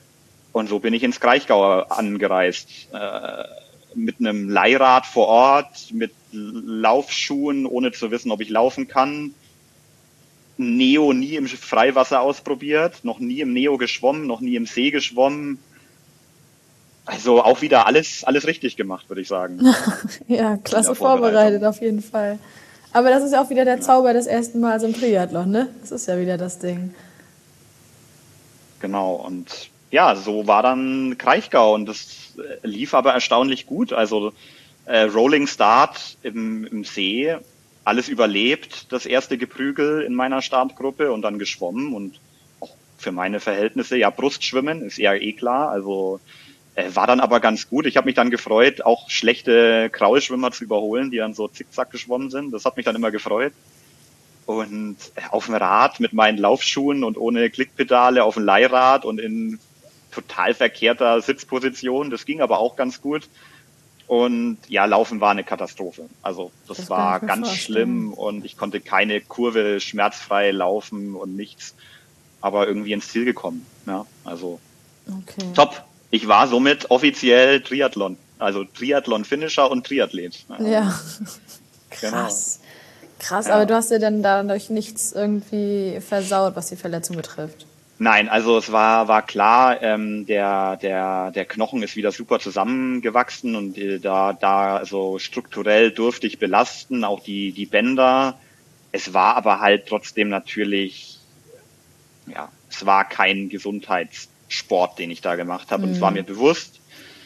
Und so bin ich ins Kraichgau angereist. Äh, mit einem Leihrad vor Ort, mit Laufschuhen, ohne zu wissen, ob ich laufen kann. Neo nie im Freiwasser ausprobiert, noch nie im Neo geschwommen, noch nie im See geschwommen. Also auch wieder alles, alles richtig gemacht, würde ich sagen. Ja, klasse vorbereitet auf jeden Fall. Aber das ist ja auch wieder der Zauber des ersten Mals im Triathlon, ne? Das ist ja wieder das Ding. Genau, und ja, so war dann Kraichgau und das lief aber erstaunlich gut. Also äh, Rolling Start im, im See, alles überlebt, das erste Geprügel in meiner Startgruppe und dann geschwommen und auch für meine Verhältnisse, ja, Brustschwimmen ist ja eh klar, also äh, war dann aber ganz gut. Ich habe mich dann gefreut, auch schlechte Kraulschwimmer zu überholen, die dann so zickzack geschwommen sind. Das hat mich dann immer gefreut. Und auf dem Rad mit meinen Laufschuhen und ohne Klickpedale auf dem Leihrad und in total verkehrter Sitzposition. Das ging aber auch ganz gut. Und ja, Laufen war eine Katastrophe. Also das, das war ganz vorstellen. schlimm und ich konnte keine Kurve schmerzfrei laufen und nichts. Aber irgendwie ins Ziel gekommen. Ja, also okay. Top. Ich war somit offiziell Triathlon. Also Triathlon-Finisher und Triathlet. Ja, ja. Krass. Genau. Krass, ja. Aber du hast dir dann dadurch nichts irgendwie versaut, was die Verletzung betrifft? Nein, also es war war klar, ähm, der der der Knochen ist wieder super zusammengewachsen und äh, da da also strukturell durfte ich belasten, auch die die Bänder. Es war aber halt trotzdem natürlich, ja, es war kein Gesundheitssport, den ich da gemacht habe, mhm. und es war mir bewusst.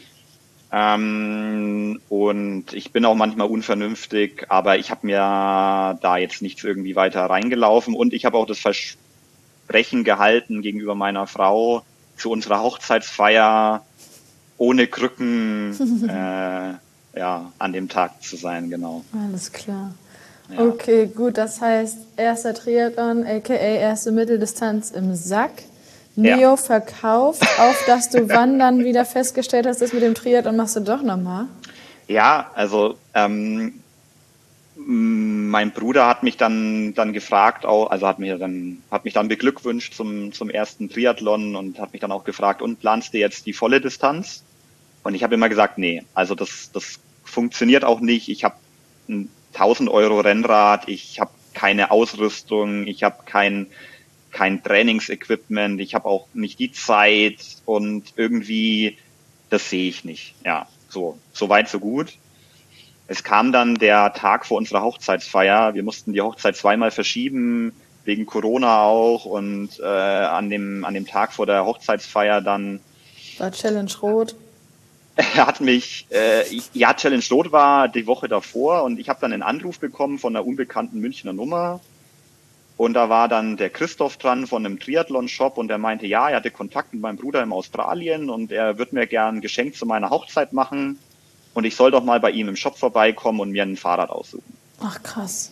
Ähm, und ich bin auch manchmal unvernünftig, aber ich habe mir da jetzt nichts irgendwie weiter reingelaufen und ich habe auch das Versprechen gehalten gegenüber meiner Frau zu unserer Hochzeitsfeier ohne Krücken äh, ja, an dem Tag zu sein, genau. Alles klar. Ja. Okay, gut, das heißt erster Triathlon, aka erste Mitteldistanz im Sack. Neo ja. verkauft, auf dass du wann dann wieder festgestellt hast, das mit dem Triathlon machst du doch nochmal? Ja, also ähm, mein Bruder hat mich dann dann gefragt, auch, also hat mir dann hat mich dann beglückwünscht zum zum ersten Triathlon und hat mich dann auch gefragt, und planst du jetzt die volle Distanz? Und ich habe immer gesagt, nee, also das das funktioniert auch nicht. Ich habe ein tausend Euro Rennrad, ich habe keine Ausrüstung, ich habe kein kein Trainingsequipment, ich habe auch nicht die Zeit und irgendwie, das sehe ich nicht. Ja, so, so weit, so gut. Es kam dann der Tag vor unserer Hochzeitsfeier. Wir mussten die Hochzeit zweimal verschieben, wegen Corona auch, und äh, an dem an dem Tag vor der Hochzeitsfeier dann war Challenge Rot. Er hat mich, äh, ja, Challenge Rot war die Woche davor und ich habe dann einen Anruf bekommen von einer unbekannten Münchner Nummer. Und da war dann der Christoph dran von einem Triathlon-Shop und der meinte, ja, er hatte Kontakt mit meinem Bruder in Australien und er würde mir gern ein Geschenk zu meiner Hochzeit machen und ich soll doch mal bei ihm im Shop vorbeikommen und mir ein Fahrrad aussuchen. Ach, krass.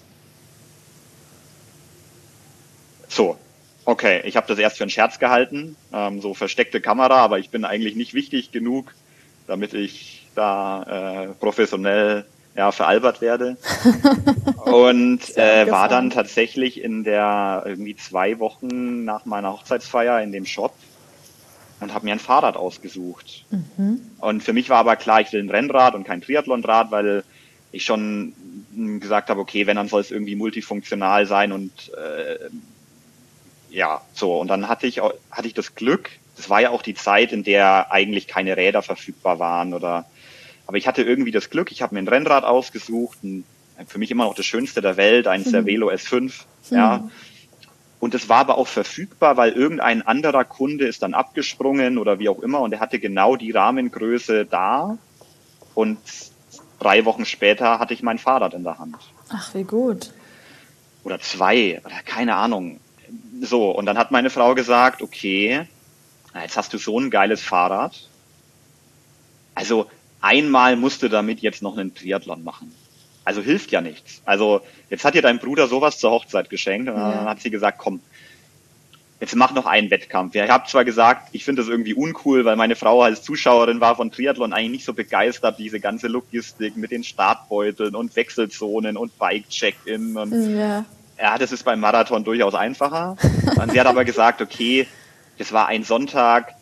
So, okay, ich habe das erst für einen Scherz gehalten, ähm, so versteckte Kamera, aber ich bin eigentlich nicht wichtig genug, damit ich da äh, professionell ja, veralbert werde. Und äh, war dann tatsächlich in der irgendwie zwei Wochen nach meiner Hochzeitsfeier in dem Shop und habe mir ein Fahrrad ausgesucht. Mhm. Und für mich war aber klar, ich will ein Rennrad und kein Triathlonrad, weil ich schon gesagt habe, okay, wenn, dann soll es irgendwie multifunktional sein und äh, ja, so. Und dann hatte ich hatte ich das Glück, das war ja auch die Zeit, in der eigentlich keine Räder verfügbar waren oder aber ich hatte irgendwie das Glück, ich habe mir ein Rennrad ausgesucht, ein, für mich immer noch das Schönste der Welt, eins mhm. der Velo S fünf, mhm. ja. Und es war aber auch verfügbar, weil irgendein anderer Kunde ist dann abgesprungen oder wie auch immer und er hatte genau die Rahmengröße da und drei Wochen später hatte ich mein Fahrrad in der Hand. Ach, wie gut. Oder zwei, oder keine Ahnung. So, und dann hat meine Frau gesagt, okay, jetzt hast du so ein geiles Fahrrad. Also einmal musst du damit jetzt noch einen Triathlon machen. Also hilft ja nichts. Also jetzt hat dir dein Bruder sowas zur Hochzeit geschenkt und dann ja. hat sie gesagt, komm, jetzt mach noch einen Wettkampf. Ja, ich habe zwar gesagt, ich finde das irgendwie uncool, weil meine Frau als Zuschauerin war von Triathlon eigentlich nicht so begeistert, diese ganze Logistik mit den Startbeuteln und Wechselzonen und Bike-Check-In. Und ja. ja, das ist beim Marathon durchaus einfacher. Und sie hat aber gesagt, okay, das war ein Sonntag,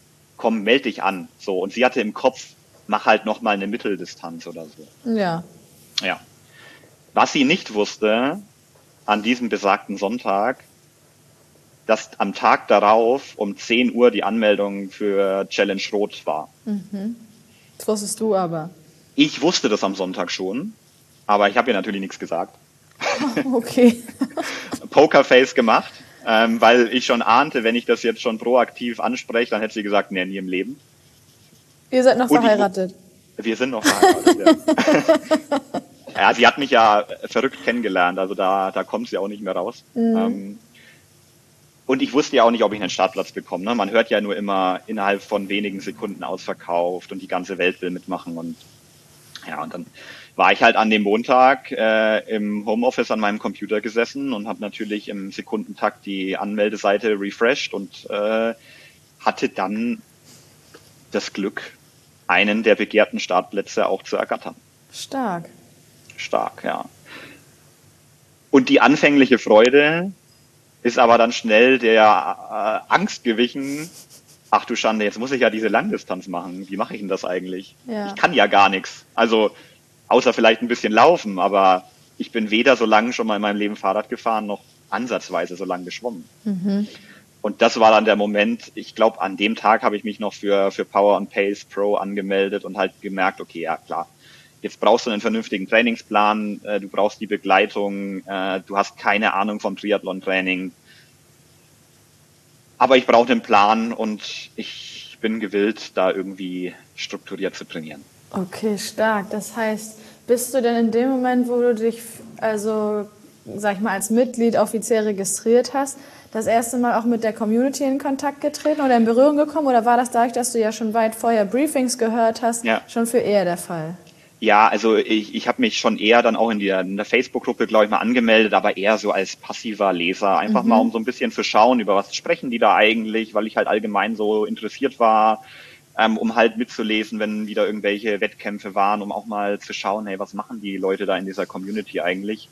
komm, melde dich an. So, und sie hatte im Kopf, mach halt nochmal eine Mitteldistanz oder so. Ja. Ja. Was sie nicht wusste, an diesem besagten Sonntag, dass am Tag darauf um zehn Uhr die Anmeldung für Challenge Rot war. Mhm. Das wusstest du aber. Ich wusste das am Sonntag schon, aber ich habe ihr natürlich nichts gesagt. Okay. Pokerface gemacht, ähm, weil ich schon ahnte, wenn ich das jetzt schon proaktiv anspreche, dann hätte sie gesagt, nee, nie im Leben. Ihr seid noch Und verheiratet? Ich, wir sind noch verheiratet, ja. Ja, sie hat mich ja verrückt kennengelernt, also da, da kommt sie auch nicht mehr raus. Mhm. Ähm, und ich wusste ja auch nicht, ob ich einen Startplatz bekomme. Ne? Man hört ja nur immer innerhalb von wenigen Sekunden ausverkauft und die ganze Welt will mitmachen. Und ja, und dann war ich halt an dem Montag äh, im Homeoffice an meinem Computer gesessen und habe natürlich im Sekundentakt die Anmeldeseite refreshed und äh, hatte dann das Glück, einen der begehrten Startplätze auch zu ergattern. Stark. Stark, ja. Und die anfängliche Freude ist aber dann schnell der äh, Angst gewichen. Ach du Schande, jetzt muss ich ja diese Langdistanz machen. Wie mache ich denn das eigentlich? Ja. Ich kann ja gar nichts. Also außer vielleicht ein bisschen laufen, aber ich bin weder so lange schon mal in meinem Leben Fahrrad gefahren, noch ansatzweise so lange geschwommen. Mhm. Und das war dann der Moment, ich glaube, an dem Tag habe ich mich noch für, für Power and Pace Pro angemeldet und halt gemerkt, okay, ja klar, jetzt brauchst du einen vernünftigen Trainingsplan, äh, du brauchst die Begleitung, äh, du hast keine Ahnung vom Triathlon-Training. Aber ich brauche einen Plan und ich bin gewillt, da irgendwie strukturiert zu trainieren. Okay, stark. Das heißt, bist du denn in dem Moment, wo du dich, also sag ich mal, als Mitglied offiziell registriert hast, das erste Mal auch mit der Community in Kontakt getreten oder in Berührung gekommen? Oder war das dadurch, dass du ja schon weit vorher Briefings gehört hast, ja. schon für eher der Fall? Ja, also ich, ich habe mich schon eher dann auch in der, in der Facebook-Gruppe, glaube ich, mal angemeldet, aber eher so als passiver Leser. Einfach mhm. mal, um so ein bisschen zu schauen, über was sprechen die da eigentlich, weil ich halt allgemein so interessiert war, ähm, um halt mitzulesen, wenn wieder irgendwelche Wettkämpfe waren, um auch mal zu schauen, hey, was machen die Leute da in dieser Community eigentlich?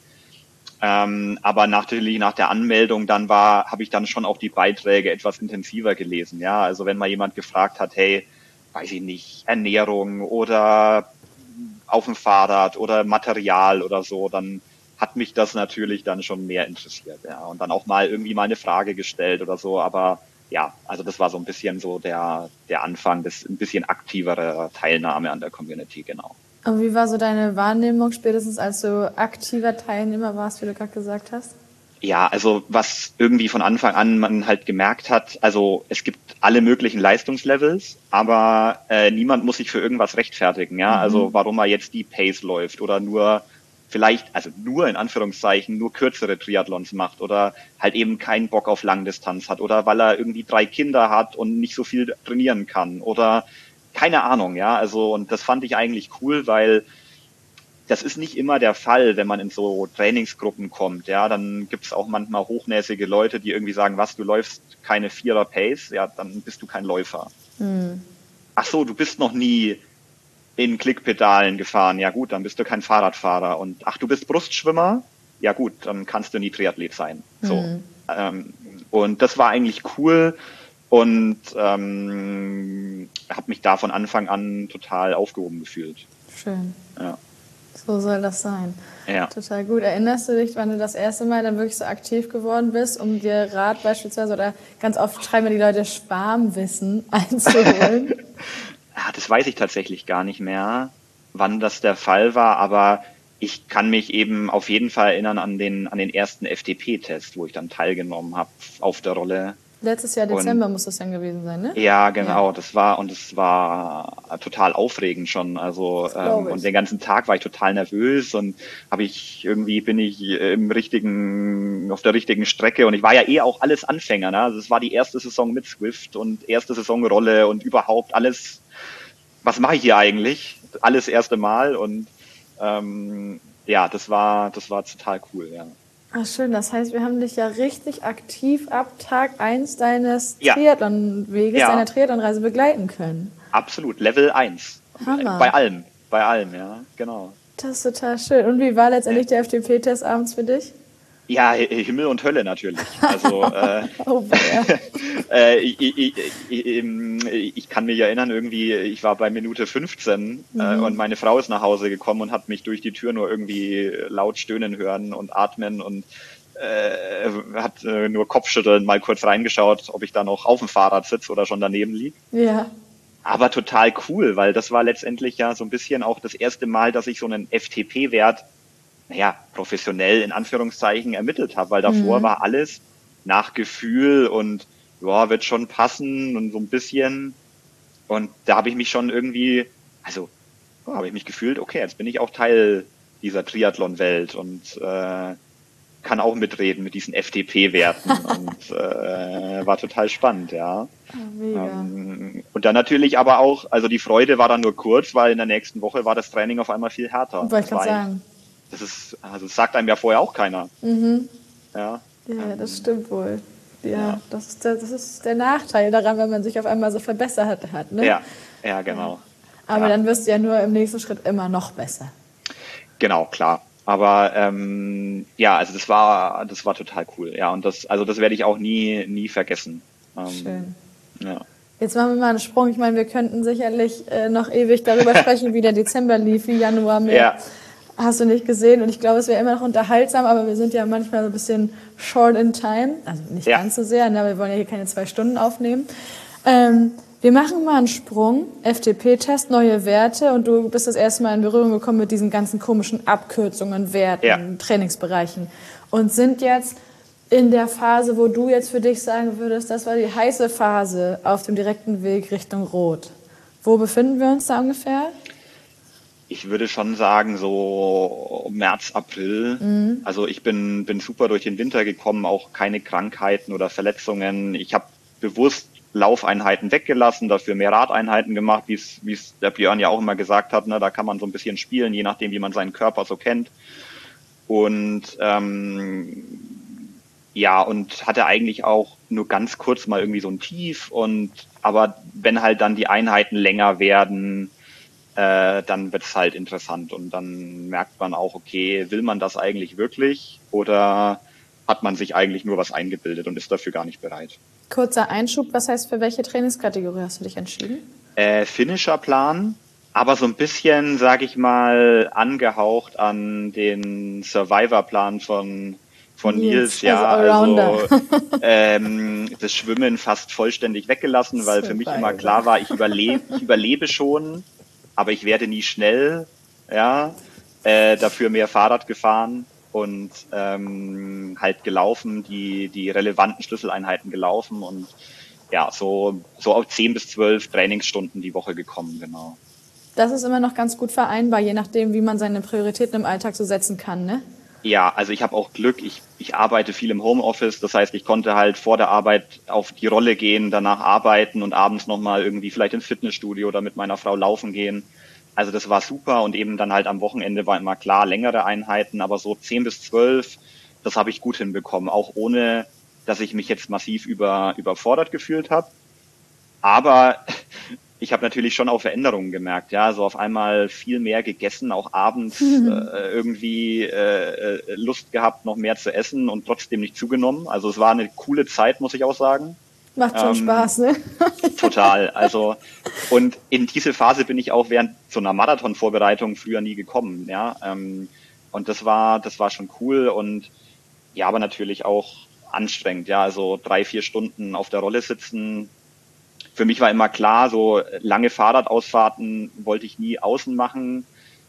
Ähm, aber natürlich nach der Anmeldung dann war, habe ich dann schon auch die Beiträge etwas intensiver gelesen. Ja, also wenn mal jemand gefragt hat, hey, weiß ich nicht, Ernährung oder auf dem Fahrrad oder Material oder so, dann hat mich das natürlich dann schon mehr interessiert. Ja, und dann auch mal irgendwie mal eine Frage gestellt oder so. Aber ja, also das war so ein bisschen so der der Anfang, das ein bisschen aktivere Teilnahme an der Community, genau. Und wie war so deine Wahrnehmung spätestens, als du aktiver Teilnehmer warst, wie du gerade gesagt hast? Ja, also was irgendwie von Anfang an man halt gemerkt hat, also es gibt alle möglichen Leistungslevels, aber äh, niemand muss sich für irgendwas rechtfertigen, ja, mhm. also warum er jetzt die Pace läuft oder nur vielleicht, also nur in Anführungszeichen, nur kürzere Triathlons macht oder halt eben keinen Bock auf Langdistanz hat oder weil er irgendwie drei Kinder hat und nicht so viel trainieren kann oder keine Ahnung, ja, also und das fand ich eigentlich cool, weil das ist nicht immer der Fall, wenn man in so Trainingsgruppen kommt, ja, dann gibt's auch manchmal hochnäsige Leute, die irgendwie sagen, was, du läufst keine Vierer Pace, ja, dann bist du kein Läufer. Mhm. Ach so, du bist noch nie in Klickpedalen gefahren, ja gut, dann bist du kein Fahrradfahrer und ach, du bist Brustschwimmer, ja gut, dann kannst du nie Triathlet sein. So. Mhm. Ähm, und das war eigentlich cool und ähm, habe mich da von Anfang an total aufgehoben gefühlt. Schön. Ja. So soll das sein. Ja. Total gut. Erinnerst du dich, wann du das erste Mal dann wirklich so aktiv geworden bist, um dir Rat beispielsweise, oder ganz oft schreiben mir die Leute Schwarmwissen einzuholen? Ja, das weiß ich tatsächlich gar nicht mehr, wann das der Fall war, aber ich kann mich eben auf jeden Fall erinnern an den an den ersten F T P-Test, wo ich dann teilgenommen habe auf der Rolle. Letztes Jahr Dezember und, muss das dann gewesen sein, ne? Ja, genau. Ja. Das war und es war total aufregend schon. Also ähm, und den ganzen Tag war ich total nervös und habe ich irgendwie bin ich im richtigen auf der richtigen Strecke und ich war ja eh auch alles Anfänger. Ne? Also es war die erste Saison mit Zwift und erste Saison Rolle und überhaupt alles. Was mache ich hier eigentlich? Alles erste Mal und ähm, ja, das war das war total cool. Ja. Ach schön, das heißt, wir haben dich ja richtig aktiv ab Tag eins deines ja. Triathlon-Weges, ja. deiner Triathlon-Reise begleiten können. Absolut, Level eins. Hammer. Bei allem, bei allem, ja, genau. Das ist total schön. Und wie war letztendlich ja. der F T P-Test abends für dich? Ja, Himmel und Hölle natürlich. Also äh, Oh, ja. äh, ich, ich, ich, ich kann mich erinnern, irgendwie, ich war bei Minute fünfzehn äh, und meine Frau ist nach Hause gekommen und hat mich durch die Tür nur irgendwie laut stöhnen hören und atmen und äh, hat äh, nur Kopfschütteln mal kurz reingeschaut, ob ich da noch auf dem Fahrrad sitze oder schon daneben lieg. Ja. Aber total cool, weil das war letztendlich ja so ein bisschen auch das erste Mal, dass ich so einen F T P-Wert naja, professionell in Anführungszeichen ermittelt habe, weil davor Mhm. war alles nach Gefühl und ja, wird schon passen und so ein bisschen. Und da habe ich mich schon irgendwie, also ja, habe ich mich gefühlt, okay, jetzt bin ich auch Teil dieser Triathlon-Welt und äh, kann auch mitreden mit diesen F T P-Werten und äh, war total spannend, ja. Ah, mega. Ähm, und dann natürlich aber auch, also die Freude war dann nur kurz, weil in der nächsten Woche war das Training auf einmal viel härter. Wollte ich Das gerade war eigentlich sagen. das ist, also das sagt einem ja vorher auch keiner. Mhm. Ja, Ja, das ähm, stimmt wohl. Ja, ja, das ist der, das ist der Nachteil daran, wenn man sich auf einmal so verbessert hat, hat, ne? ja, ja, genau. Aber Ja, dann wirst du ja nur im nächsten Schritt immer noch besser. genau, klar. Aber ähm, ja, also das war, das war total cool. Ja, und das, also das werde ich auch nie, nie vergessen. Ähm, Schön. ja, Jetzt machen wir mal einen Sprung. Ich meine, wir könnten sicherlich äh, noch ewig darüber sprechen, wie der Dezember lief, wie Januar mehr. ja, Hast du nicht gesehen. Und ich glaube, es wäre immer noch unterhaltsam, aber wir sind ja manchmal so ein bisschen short in time. Also nicht ja, ganz so sehr, ne? Wir wollen ja hier keine zwei Stunden aufnehmen. Ähm, wir machen mal einen Sprung. F T P-Test, neue Werte. Und du bist das erste Mal in Berührung gekommen mit diesen ganzen komischen Abkürzungen, ja. Werten, Trainingsbereichen. Und sind jetzt in der Phase, wo du jetzt für dich sagen würdest, das war die heiße Phase auf dem direkten Weg Richtung Rot. Wo befinden wir uns da ungefähr? Ich würde schon sagen, so März, April. Also ich bin, bin super durch den Winter gekommen, auch keine Krankheiten oder Verletzungen. Ich habe bewusst Laufeinheiten weggelassen, dafür mehr Radeinheiten gemacht, wie es, wie es der Björn ja auch immer gesagt hat. Ne? Da kann man so ein bisschen spielen, je nachdem, wie man seinen Körper so kennt. Und ähm, ja, und hatte eigentlich auch nur ganz kurz mal irgendwie so ein Tief. Und aber wenn halt dann die Einheiten länger werden, äh, dann wird es halt interessant und dann merkt man auch, okay, will man das eigentlich wirklich oder hat man sich eigentlich nur was eingebildet und ist dafür gar nicht bereit? Kurzer Einschub, was heißt, für welche Trainingskategorie hast du dich entschieden? Äh, finnischer Plan, aber so ein bisschen, sag ich mal, angehaucht an den Survivor-Plan von von Nils, Nils, also ja, Allrounder. also ähm, das Schwimmen fast vollständig weggelassen, weil für mich immer Survivor. klar war, ich überlebe, ich überlebe schon, aber ich werde nie schnell, ja, äh, dafür mehr Fahrrad gefahren und ähm, halt gelaufen, die die relevanten Schlüsseleinheiten gelaufen und ja, so so auf zehn bis zwölf Trainingsstunden die Woche gekommen, genau. Das ist immer noch ganz gut vereinbar, je nachdem, wie man seine Prioritäten im Alltag so setzen kann, ne? Ja, also ich habe auch Glück, ich, ich arbeite viel im Homeoffice, das heißt, ich konnte halt vor der Arbeit auf die Rolle gehen, danach arbeiten und abends nochmal irgendwie vielleicht ins Fitnessstudio oder mit meiner Frau laufen gehen. Also das war super und eben dann halt am Wochenende war immer klar längere Einheiten, aber so zehn bis zwölf, das habe ich gut hinbekommen, auch ohne, dass ich mich jetzt massiv über, überfordert gefühlt habe. Aber ich habe natürlich schon auch Veränderungen gemerkt, ja, so auf einmal viel mehr gegessen, auch abends äh, irgendwie äh, äh, Lust gehabt, noch mehr zu essen und trotzdem nicht zugenommen. Also es war eine coole Zeit, muss ich auch sagen. Macht schon Ähm, Spaß, ne? total. Also und in diese Phase bin ich auch während so einer Marathonvorbereitung früher nie gekommen, ja. Ähm, und das war, das war schon cool und ja, aber natürlich auch anstrengend, ja. Also drei, vier Stunden auf der Rolle sitzen, für mich war immer klar, so lange Fahrradausfahrten wollte ich nie außen machen.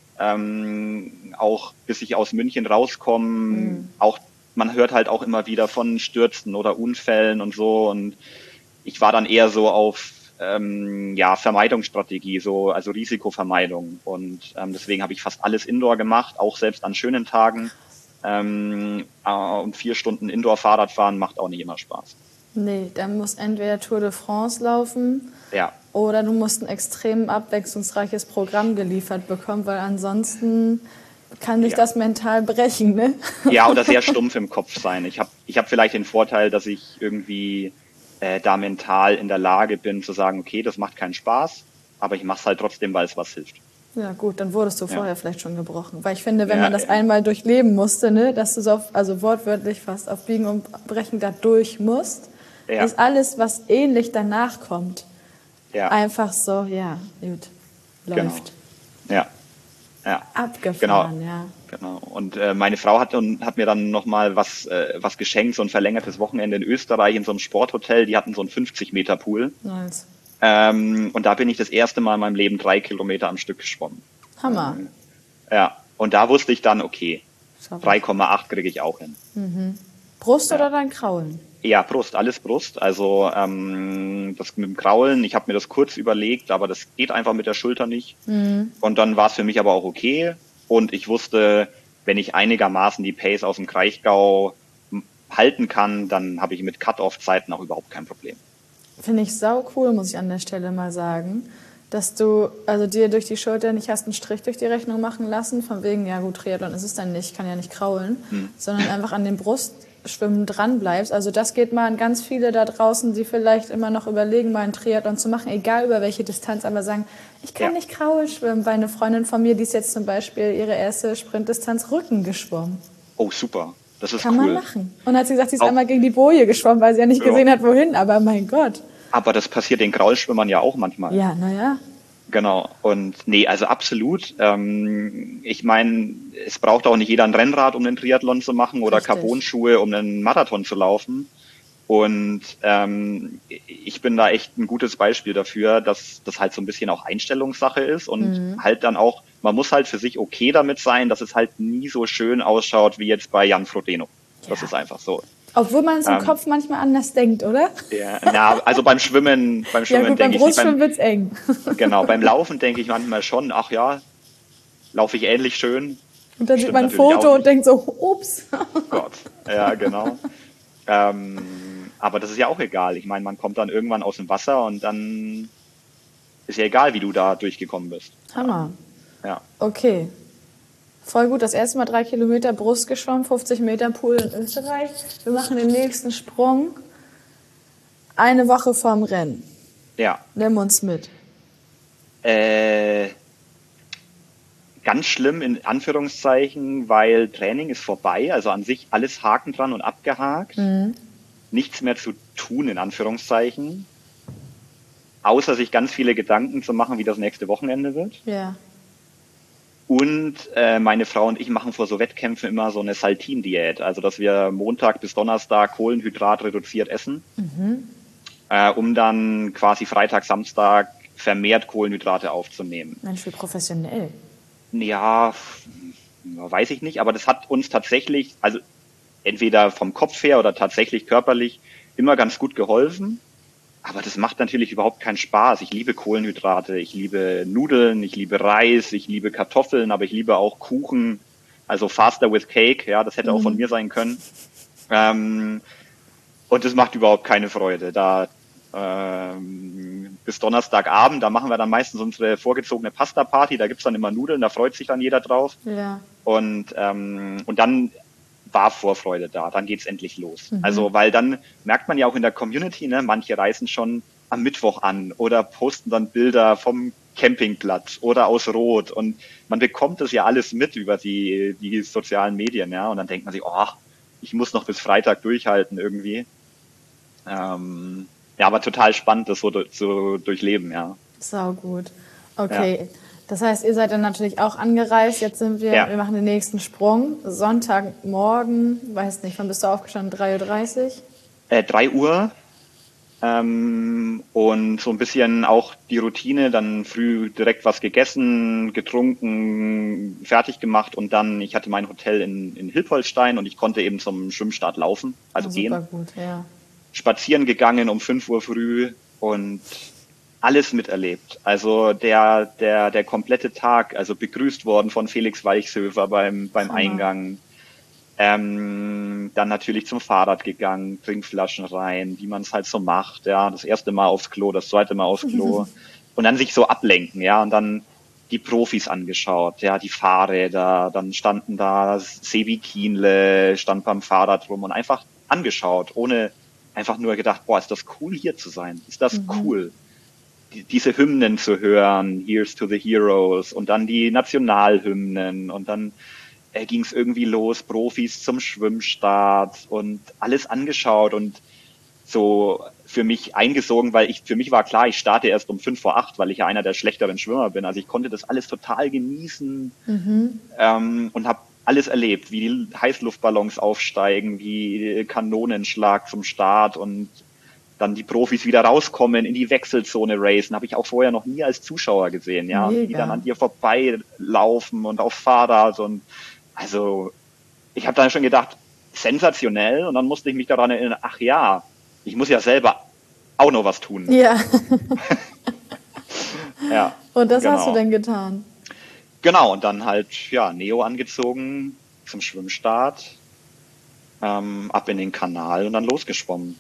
Ähm, auch bis ich aus München rauskomme, auch man hört halt auch immer wieder von Stürzen oder Unfällen und so. Und ich war dann eher so auf ähm, ja Vermeidungsstrategie, so also Risikovermeidung. Und ähm, deswegen habe ich fast alles Indoor gemacht, auch selbst an schönen Tagen. Ähm, äh, und vier Stunden Indoor-Fahrrad fahren macht auch nicht immer Spaß. Nee, dann muss entweder Tour de France laufen Ja. oder du musst ein extrem abwechslungsreiches Programm geliefert bekommen, weil ansonsten kann dich Ja. das mental brechen, ne? Ja, oder sehr stumpf im Kopf sein. Ich habe ich hab vielleicht den Vorteil, dass ich irgendwie äh, da mental in der Lage bin zu sagen, okay, das macht keinen Spaß, aber ich mache es halt trotzdem, weil es was hilft. Ja gut, dann wurdest du vorher Ja. vielleicht schon gebrochen. Weil ich finde, wenn Ja, man das ja. einmal durchleben musste, ne, dass du so auf, also wortwörtlich fast auf Biegen und Brechen da durch musst, Ja. ist alles, was ähnlich danach kommt, Ja, einfach so, ja, gut, genau. läuft. Ja, ja. Abgefahren, Genau. ja. Genau. Und äh, meine Frau hat, und, hat mir dann nochmal was, äh, was geschenkt, so ein verlängertes Wochenende in Österreich in so einem Sporthotel. Die hatten so einen fünfzig Meter Pool. Nice. Ähm, und da bin ich das erste Mal in meinem Leben drei Kilometer am Stück geschwommen. Hammer. Ja, und da wusste ich dann, okay, Schaff ich. drei Komma acht kriege ich auch hin. Brust Ja. oder dein Kraulen? Ja, Brust, alles Brust. Also ähm, das mit dem Kraulen, ich habe mir das kurz überlegt, aber das geht einfach mit der Schulter nicht. Und dann war es für mich aber auch okay. Und ich wusste, wenn ich einigermaßen die Pace aus dem Kraichgau m- halten kann, dann habe ich mit Cut-Off-Zeiten auch überhaupt kein Problem. Finde ich sau cool, muss ich an der Stelle mal sagen, dass du also dir durch die Schulter nicht hast einen Strich durch die Rechnung machen lassen, von wegen, ja gut, Triathlon ist es dann nicht, kann ja nicht kraulen, sondern einfach an den Brustschwimmen dran bleibst. Also das geht mal an ganz viele da draußen, die vielleicht immer noch überlegen, mal einen Triathlon zu machen, egal über welche Distanz, aber sagen, ich kann Ja. nicht Kraul schwimmen, weil eine Freundin von mir, die ist jetzt zum Beispiel ihre erste Sprintdistanz Rücken geschwommen. Oh, super. Das ist Kann cool. man machen. Und hat sie gesagt, sie ist Auch- einmal gegen die Boje geschwommen, weil sie ja nicht Ja. gesehen hat, wohin, aber mein Gott. Aber das passiert den Kraulschwimmern ja auch manchmal. Ja, naja. Genau. Und nee, also absolut. Ähm, ich meine, es braucht auch nicht jeder ein Rennrad, um einen Triathlon zu machen oder Richtig. Carbon-Schuhe, um einen Marathon zu laufen. Und ähm, ich bin da echt ein gutes Beispiel dafür, dass das halt so ein bisschen auch Einstellungssache ist und halt dann auch, man muss halt für sich okay damit sein, dass es halt nie so schön ausschaut wie jetzt bei Jan Frodeno. Das Ja. ist einfach so. Obwohl man es im Ähm, Kopf manchmal anders denkt, oder? Ja, na, also beim Schwimmen, beim Ja Schwimmen gut, beim denke ich, nicht, Brustschwimmen beim, wird's eng. genau, beim Laufen denke ich manchmal schon, ach ja, laufe ich ähnlich schön. Und dann sieht Stimmt man ein natürlich auch Foto nicht. und denkt so, ups. Gott, ja, genau. ähm, aber das ist ja auch egal. Ich meine, man kommt dann irgendwann aus dem Wasser und dann ist ja egal, wie du da durchgekommen bist. Hammer. Ja, Okay. Voll gut. Das erste Mal drei Kilometer Brust geschwommen, fünfzig Meter Pool in Österreich. Wir machen den nächsten Sprung. Eine Woche vorm Rennen. ja. Nimm uns mit. Äh, ganz schlimm in Anführungszeichen, weil Training ist vorbei, also an sich alles Haken dran und abgehakt. Nichts mehr zu tun in Anführungszeichen. Außer sich ganz viele Gedanken zu machen, wie das nächste Wochenende wird. Ja. Und äh, meine Frau und ich machen vor so Wettkämpfen immer so eine Saltin-Diät, also dass wir Montag bis Donnerstag Kohlenhydrat reduziert essen, äh, um dann quasi Freitag, Samstag vermehrt Kohlenhydrate aufzunehmen. Mensch, wie professionell. Ja, f- weiß ich nicht, aber das hat uns tatsächlich, also entweder vom Kopf her oder tatsächlich körperlich immer ganz gut geholfen. Aber das macht natürlich überhaupt keinen Spaß. Ich liebe Kohlenhydrate, ich liebe Nudeln, ich liebe Reis, ich liebe Kartoffeln, aber ich liebe auch Kuchen. Also Faster with Cake, ja, das hätte auch von mir sein können. Ähm, und das macht überhaupt keine Freude. Da ähm, bis Donnerstagabend, da machen wir dann meistens unsere vorgezogene Pasta-Party. Da gibt's dann immer Nudeln, da freut sich dann jeder drauf. Ja. Und, ähm, und dann war Vorfreude da, dann geht's endlich los. Also, weil dann merkt man ja auch in der Community, ne, manche reisen schon am Mittwoch an oder posten dann Bilder vom Campingplatz oder aus Rot und man bekommt das ja alles mit über die, die sozialen Medien, ja, und dann denkt man sich, oh, ich muss noch bis Freitag durchhalten irgendwie. Ähm, ja, aber total spannend, das so du- zu durchleben, ja. Sau gut. Okay. Das heißt, ihr seid dann natürlich auch angereist. Jetzt sind wir, Ja. wir machen den nächsten Sprung. Sonntagmorgen, weiß nicht, wann bist du aufgestanden? drei Uhr dreißig? Äh, drei Uhr ähm, und so ein bisschen auch die Routine, dann früh direkt was gegessen, getrunken, fertig gemacht und dann, ich hatte mein Hotel in, in Hilpoltstein und ich konnte eben zum Schwimmstart laufen, also Oh, gehen. super gut, ja. Spazieren gegangen um fünf Uhr früh und alles miterlebt. Also der, der, der komplette Tag, also begrüßt worden von Felix Weichshöfer beim, beim Hammer. Eingang. Ähm, dann natürlich zum Fahrrad gegangen, Trinkflaschen rein, wie man es halt so macht, ja, das erste Mal aufs Klo, das zweite Mal aufs Klo und dann sich so ablenken, ja, und dann die Profis angeschaut, ja, die Fahrräder, dann standen da Sebi Kienle, stand beim Fahrrad rum und einfach angeschaut, ohne einfach nur gedacht, boah, ist das cool hier zu sein, ist das cool. die, diese Hymnen zu hören, Here's to the Heroes und dann die Nationalhymnen und dann äh, ging es irgendwie los, Profis zum Schwimmstart und alles angeschaut und so für mich eingesogen, weil ich für mich war klar, ich starte erst um fünf vor acht, weil ich ja einer der schlechteren Schwimmer bin. Also ich konnte das alles total genießen Mhm. ähm, und habe alles erlebt, wie die Heißluftballons aufsteigen, wie Kanonenschlag zum Start und dann die Profis wieder rauskommen, in die Wechselzone racen. Habe ich auch vorher noch nie als Zuschauer gesehen, ja. Und die dann Mega. an dir vorbeilaufen und auf Fahrrad und also ich habe dann schon gedacht, sensationell und dann musste ich mich daran erinnern, ach ja, ich muss ja selber auch noch was tun. Ja. Ja, Und das hast du genau. denn getan? Genau, und dann halt, ja, Neo angezogen zum Schwimmstart, ähm, ab in den Kanal und dann losgeschwommen.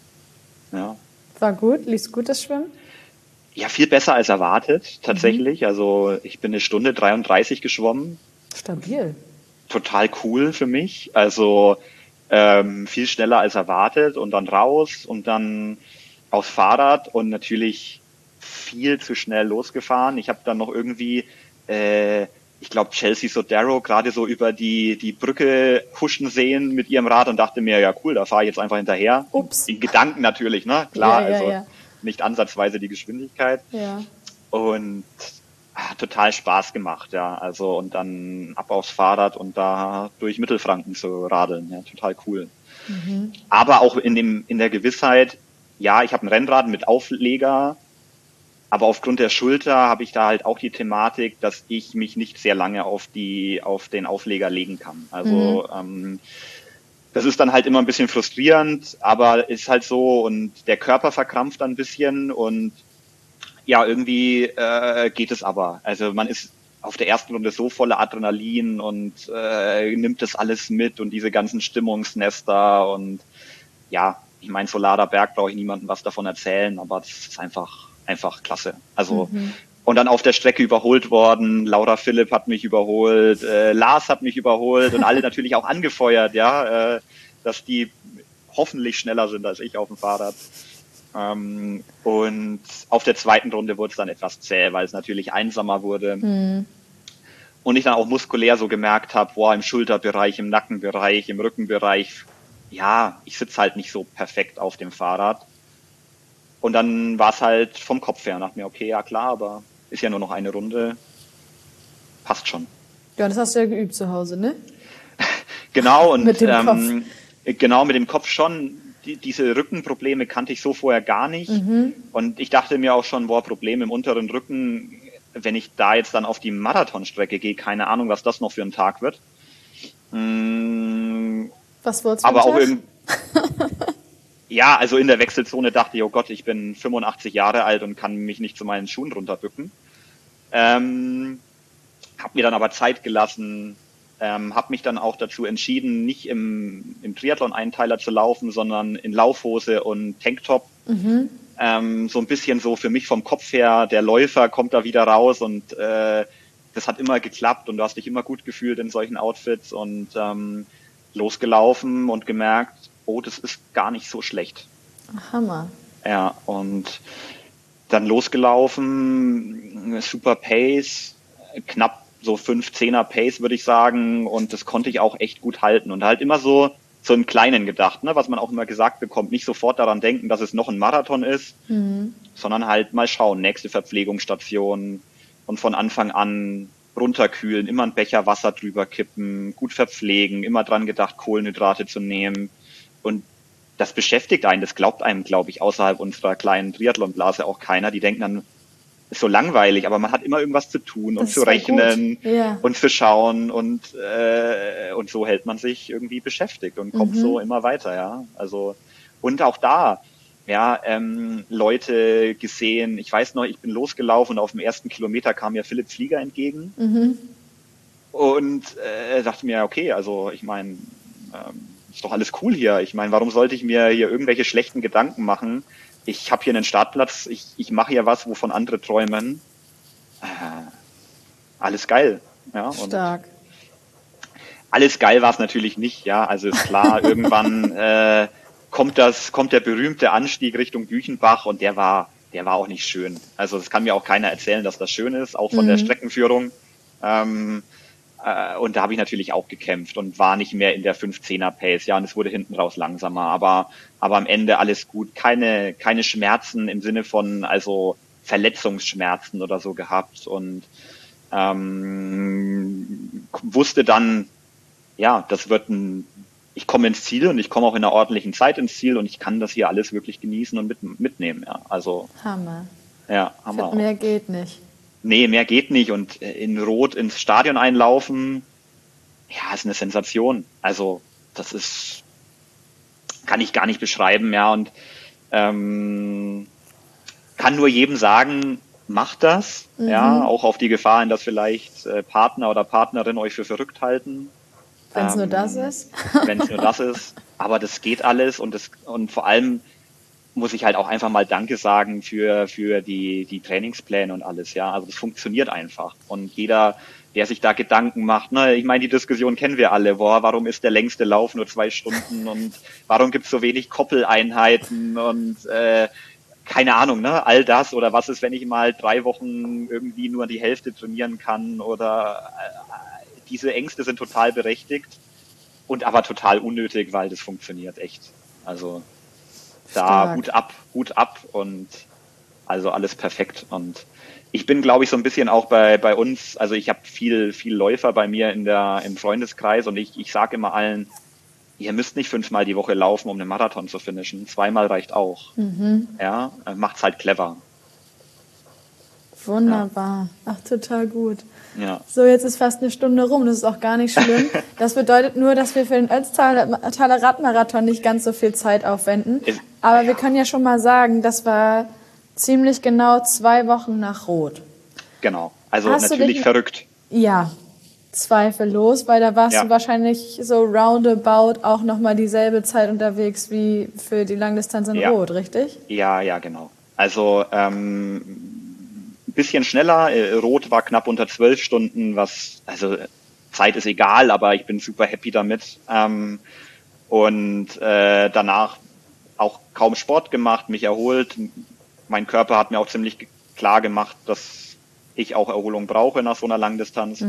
Ja. War gut? Lief's gut, das Schwimmen? Ja, viel besser als erwartet, tatsächlich. Also ich bin eine Stunde dreiunddreißig geschwommen. Stabil. Total cool für mich. Also ähm, viel schneller als erwartet und dann raus und dann aufs Fahrrad und natürlich viel zu schnell losgefahren. Ich habe dann noch irgendwie, äh, ich glaube, Chelsea Sodaro gerade so über die, die Brücke huschen sehen mit ihrem Rad und dachte mir, ja cool, da fahre ich jetzt einfach hinterher. Ups. In Gedanken natürlich, ne? Klar, Ja, ja, also ja. nicht ansatzweise die Geschwindigkeit. Ja. Und ah, total Spaß gemacht, ja. Also und dann ab aufs Fahrrad und da durch Mittelfranken zu radeln, ja, total cool. Mhm. Aber auch in dem in der Gewissheit, ja, ich habe ein Rennrad mit Aufleger, aber aufgrund der Schulter habe ich da halt auch die Thematik, dass ich mich nicht sehr lange auf die auf den Aufleger legen kann. Also ähm, das ist dann halt immer ein bisschen frustrierend, aber ist halt so und der Körper verkrampft dann ein bisschen und ja, irgendwie äh, geht es aber. Also man ist auf der ersten Runde so voller Adrenalin und äh, nimmt das alles mit und diese ganzen Stimmungsnester und ja, ich meine, Solarer Berg brauche ich niemandem was davon erzählen, aber das ist einfach, einfach klasse. Also und dann auf der Strecke überholt worden, Laura Philipp hat mich überholt, äh, Lars hat mich überholt und alle natürlich auch angefeuert, ja, äh, dass die hoffentlich schneller sind als ich auf dem Fahrrad. Ähm, und auf der zweiten Runde wurde es dann etwas zäh, weil es natürlich einsamer wurde. Mhm. Und ich dann auch muskulär so gemerkt habe, boah, im Schulterbereich, im Nackenbereich, im Rückenbereich, ja, ich sitze halt nicht so perfekt auf dem Fahrrad. Und dann war es halt vom Kopf her, dachte mir, okay, ja klar, aber ist ja nur noch eine Runde, passt schon. Ja, das hast du ja geübt zu Hause, ne? Genau, und Mit dem ähm, genau mit dem Kopf schon. Die, diese Rückenprobleme kannte ich so vorher gar nicht. Und ich dachte mir auch schon, boah, Problem im unteren Rücken, wenn ich da jetzt dann auf die Marathonstrecke gehe, keine Ahnung, was das noch für ein Tag wird. Mm, Was wolltest du aber auch Tag? irgendwie, ja, also in der Wechselzone dachte ich, oh Gott, ich bin fünfundachtzig Jahre alt und kann mich nicht zu meinen Schuhen runterbücken. Ähm, hab mir dann aber Zeit gelassen, ähm, habe mich dann auch dazu entschieden, nicht im, im Triathlon-Einteiler zu laufen, sondern in Laufhose und Tanktop. Mhm. Ähm, so ein bisschen so für mich vom Kopf her, der Läufer kommt da wieder raus und äh, das hat immer geklappt und du hast dich immer gut gefühlt in solchen Outfits und ähm, losgelaufen und gemerkt, oh, das ist gar nicht so schlecht. Hammer. Ja, und dann losgelaufen, super Pace, knapp so fünf Zehner Pace, würde ich sagen. Und das konnte ich auch echt gut halten. Und halt immer so, so im Kleinen gedacht, ne, was man auch immer gesagt bekommt. Nicht sofort daran denken, dass es noch ein Marathon ist, Mhm. sondern halt mal schauen, nächste Verpflegungsstation und von Anfang an runterkühlen, immer einen Becher Wasser drüber kippen, gut verpflegen, immer dran gedacht, Kohlenhydrate zu nehmen. Und das beschäftigt einen, das glaubt einem, glaube ich, außerhalb unserer kleinen Triathlonblase auch keiner. Die denken dann, ist so langweilig, aber man hat immer irgendwas zu tun und Das zu war rechnen gut. Ja. und zu schauen und äh, und so hält man sich irgendwie beschäftigt und kommt so immer weiter, ja. Also und auch da, ja, ähm, Leute gesehen. Ich weiß noch, ich bin losgelaufen und auf dem ersten Kilometer kam mir Philipp Flieger entgegen Mhm. und äh, dachte mir, okay, also ich meine, ähm, ist doch alles cool hier. Ich meine, warum sollte ich mir hier irgendwelche schlechten Gedanken machen? Ich habe hier einen Startplatz, ich, ich mache hier was, wovon andere träumen. Äh, alles geil. Ja, und Stark. alles geil war es natürlich nicht, ja. Also ist klar, irgendwann äh, kommt das, kommt der berühmte Anstieg Richtung Büchenbach und der war, der war auch nicht schön. Also das kann mir auch keiner erzählen, dass das schön ist, auch von Mhm. der Streckenführung. Ähm, äh, und da habe ich natürlich auch gekämpft und war nicht mehr in der fünfzehner Pace. Ja, und es wurde hinten raus langsamer, aber aber am Ende alles gut. Keine keine Schmerzen im Sinne von also Verletzungsschmerzen oder so gehabt und ähm, wusste dann, ja, das wird ein, ich komme ins Ziel und ich komme auch in einer ordentlichen Zeit ins Ziel und ich kann das hier alles wirklich genießen und mit, mitnehmen, ja. Also, Hammer. ja, haben wir auch. Mehr geht nicht. Nee, mehr geht nicht und äh, in Rot ins Stadion einlaufen, ja, ist eine Sensation. Also, das ist, kann ich gar nicht beschreiben, ja, und ähm, kann nur jedem sagen, macht das, ja, Mhm. auch auf die Gefahr hin, dass vielleicht äh, Partner oder Partnerin euch für verrückt halten. Wenn es nur das Ähm, ist. wenn es nur das ist. Aber das geht alles und das und vor allem muss ich halt auch einfach mal Danke sagen für für die die Trainingspläne und alles. Ja, also das funktioniert einfach und jeder, der sich da Gedanken macht, ne, ich meine, die Diskussion kennen wir alle. Boah, warum ist der längste Lauf nur zwei Stunden und warum gibt es so wenig Koppeleinheiten und äh, keine Ahnung, ne, all das oder was ist, wenn ich mal drei Wochen irgendwie nur die Hälfte trainieren kann oder äh, diese Ängste sind total berechtigt und aber total unnötig, weil das funktioniert echt. Also da Stark. Hut ab, Hut ab und also alles perfekt. Und ich bin, glaube ich, so ein bisschen auch bei bei uns, also ich habe viel viel Läufer bei mir in der im Freundeskreis und ich ich sage immer allen, ihr müsst nicht fünfmal die Woche laufen, um einen Marathon zu finishen. Zweimal reicht auch. Mhm. Ja, äh, macht's halt clever. Ja, Wunderbar. Ach, total gut. ja. So, jetzt ist fast eine Stunde rum. Das ist auch gar nicht schlimm. Das bedeutet nur, dass wir für den Ötztaler Taler Radmarathon nicht ganz so viel Zeit aufwenden. Ist, Aber wir können ja schon mal sagen, das war ziemlich genau zwei Wochen nach Rot. genau. Also Hast du natürlich dich- verrückt. Ja, zweifellos, weil da warst Ja. du wahrscheinlich so roundabout auch nochmal dieselbe Zeit unterwegs wie für die Langdistanz in Ja. Rot, richtig? Ja, ja, genau. Also ähm, ein bisschen schneller. Äh, Rot war knapp unter zwölf Stunden, was, also Zeit ist egal, aber ich bin super happy damit. Ähm, und äh, danach auch kaum Sport gemacht, mich erholt. Mein Körper hat mir auch ziemlich ge- klar gemacht, dass ich auch Erholung brauche nach so einer Langdistanz.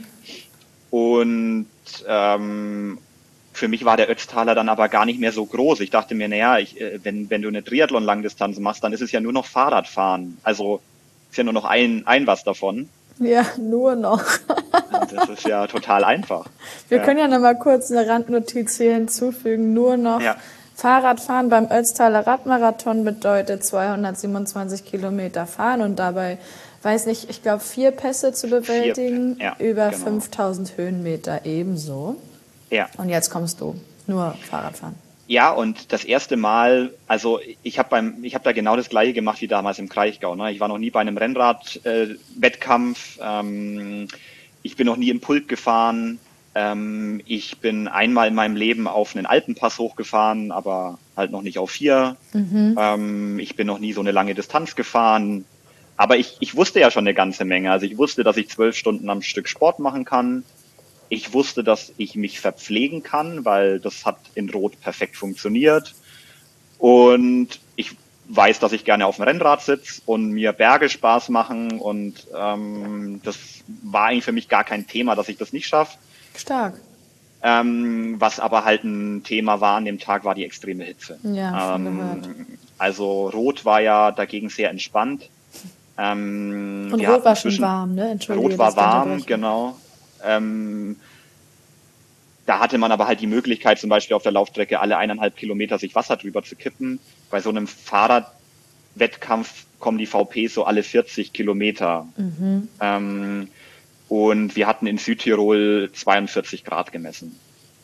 Und ähm, für mich war der Ötztaler dann aber gar nicht mehr so groß. Ich dachte mir, naja, ich, äh, wenn, wenn du eine Triathlon-Langdistanz machst, dann ist es ja nur noch Fahrradfahren. Also ist ja nur noch ein, ein was davon. Ja, nur noch. Und das ist ja total einfach. Wir ja. können ja noch mal kurz eine Randnotiz hier hinzufügen. Nur noch Ja. Fahrradfahren beim Ötztaler Radmarathon bedeutet zweihundertsiebenundzwanzig Kilometer fahren und dabei, weiß nicht, ich glaube vier Pässe zu bewältigen, ja, über genau. fünftausend Höhenmeter ebenso. Ja. Und jetzt kommst du. Nur Fahrradfahren. Ja, und das erste Mal, also ich habe beim, ich habe da genau das gleiche gemacht wie damals im Kraichgau. Ne? Ich war noch nie bei einem Rennrad-Wettkampf. Äh, ähm, ich bin noch nie im Pulk gefahren. Ähm, ich bin einmal in meinem Leben auf einen Alpenpass hochgefahren, aber halt noch nicht auf vier. Mhm. Ähm, ich bin noch nie so eine lange Distanz gefahren. Aber ich, ich wusste ja schon eine ganze Menge. Also ich wusste, dass ich zwölf Stunden am Stück Sport machen kann. Ich wusste, dass ich mich verpflegen kann, weil das hat in Rot perfekt funktioniert. Und ich weiß, dass ich gerne auf dem Rennrad sitze und mir Berge Spaß machen. Und ähm, das war eigentlich für mich gar kein Thema, dass ich das nicht schaffe. Stark. Ähm, was aber halt ein Thema war an dem Tag, war die extreme Hitze. Ja, schon ähm, gehört. Also Rot war ja dagegen sehr entspannt. Ähm, Und wir Rot hatten war schon zwischen- warm, ne? Entschuldige, Rot war dass ich warm, unterbreche. genau. Ähm, da hatte man aber halt die Möglichkeit, zum Beispiel auf der Laufstrecke alle eineinhalb Kilometer sich Wasser drüber zu kippen. Bei so einem Fahrradwettkampf kommen die V Ps so alle vierzig Kilometer. Mhm. Ähm, und wir hatten in Südtirol zweiundvierzig Grad gemessen.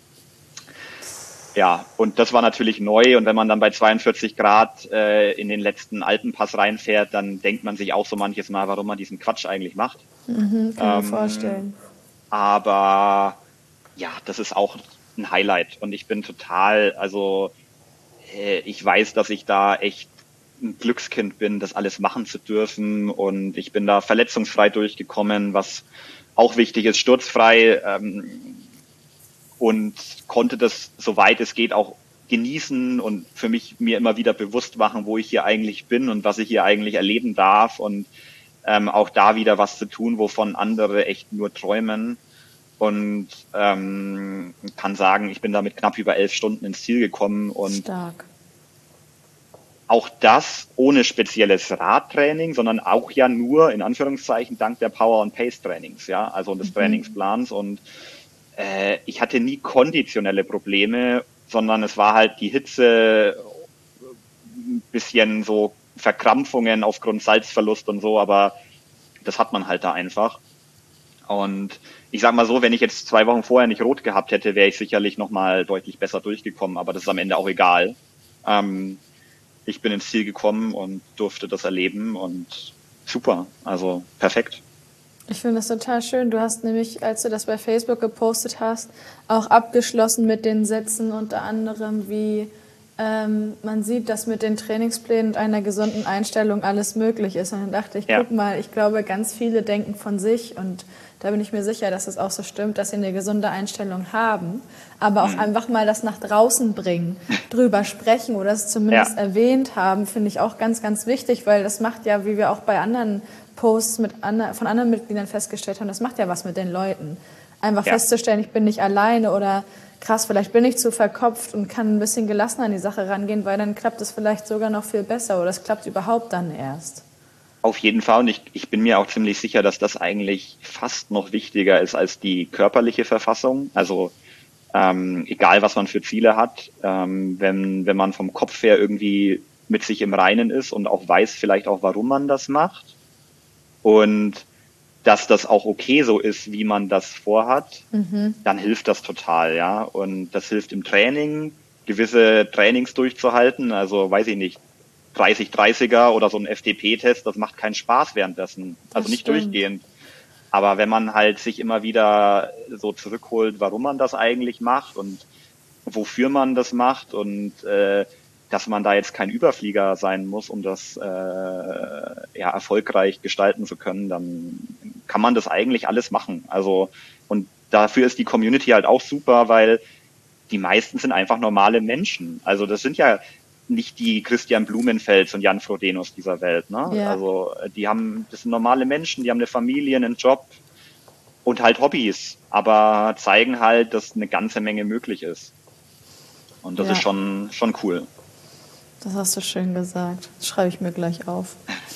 Ja, und das war natürlich neu. Und wenn man dann bei zweiundvierzig Grad äh, in den letzten Alpenpass reinfährt, dann denkt man sich auch so manches Mal, warum man diesen Quatsch eigentlich macht. Mhm, kann Ähm, mir vorstellen. Aber ja, das ist auch ein Highlight. Und ich bin total, also äh, ich weiß, dass ich da echt ein Glückskind bin, das alles machen zu dürfen. Und ich bin da verletzungsfrei durchgekommen, was auch wichtig ist, sturzfrei. Ähm, und konnte das, soweit es geht, auch genießen und für mich mir immer wieder bewusst machen, wo ich hier eigentlich bin und was ich hier eigentlich erleben darf und ähm, auch da wieder was zu tun, wovon andere echt nur träumen. Und ähm, kann sagen, ich bin da mit knapp über elf Stunden ins Ziel gekommen und Stark. auch das ohne spezielles Radtraining, sondern auch ja nur in Anführungszeichen dank der Power- und Pace-Trainings, ja, also des Mhm. Trainingsplans. Und äh, ich hatte nie konditionelle Probleme, sondern es war halt die Hitze, ein bisschen so Verkrampfungen aufgrund Salzverlust und so, aber das hat man halt da einfach. Und ich sag mal so, wenn ich jetzt zwei Wochen vorher nicht rot gehabt hätte, wäre ich sicherlich nochmal deutlich besser durchgekommen, aber das ist am Ende auch egal. Ähm, ich bin ins Ziel gekommen und durfte das erleben und super, also perfekt. Ich finde das total schön. Du hast nämlich, als du das bei Facebook gepostet hast, auch abgeschlossen mit den Sätzen unter anderem wie ähm, man sieht, dass mit den Trainingsplänen und einer gesunden Einstellung alles möglich ist. Und dann dachte ich, Ja. guck mal, ich glaube, ganz viele denken von sich und da bin ich mir sicher, dass es auch so stimmt, dass sie eine gesunde Einstellung haben, aber auch Mhm. einfach mal das nach draußen bringen, drüber sprechen oder es zumindest Ja. erwähnt haben, finde ich auch ganz, ganz wichtig, weil das macht ja, wie wir auch bei anderen Posts mit andre, von anderen Mitgliedern festgestellt haben, das macht ja was mit den Leuten. Einfach Ja. festzustellen, ich bin nicht alleine oder krass, vielleicht bin ich zu verkopft und kann ein bisschen gelassener an die Sache rangehen, weil dann klappt es vielleicht sogar noch viel besser oder es klappt überhaupt dann erst. Auf jeden Fall und ich, ich bin mir auch ziemlich sicher, dass das eigentlich fast noch wichtiger ist als die körperliche Verfassung. Also ähm, egal, was man für Ziele hat, ähm, wenn, wenn man vom Kopf her irgendwie mit sich im Reinen ist und auch weiß vielleicht auch, warum man das macht und dass das auch okay so ist, wie man das vorhat, Mhm. dann hilft das total, ja. Und das hilft im Training, gewisse Trainings durchzuhalten. Also weiß ich nicht, dreißig dreißiger oder so ein F D P-Test, das macht keinen Spaß währenddessen. Also Das nicht stimmt. durchgehend. Aber wenn man halt sich immer wieder so zurückholt, warum man das eigentlich macht und wofür man das macht und äh, dass man da jetzt kein Überflieger sein muss, um das äh, ja, erfolgreich gestalten zu können, dann kann man das eigentlich alles machen. Also und dafür ist die Community halt auch super, weil die meisten sind einfach normale Menschen. Also das sind ja nicht die Christian Blumenfels und Jan Frodenos dieser Welt. Ne? Ja. Also die haben, das sind normale Menschen, die haben eine Familie, einen Job und halt Hobbys, aber zeigen halt, dass eine ganze Menge möglich ist. Und das Ja. ist schon, schon cool. Das hast du schön gesagt. Das schreibe ich mir gleich auf.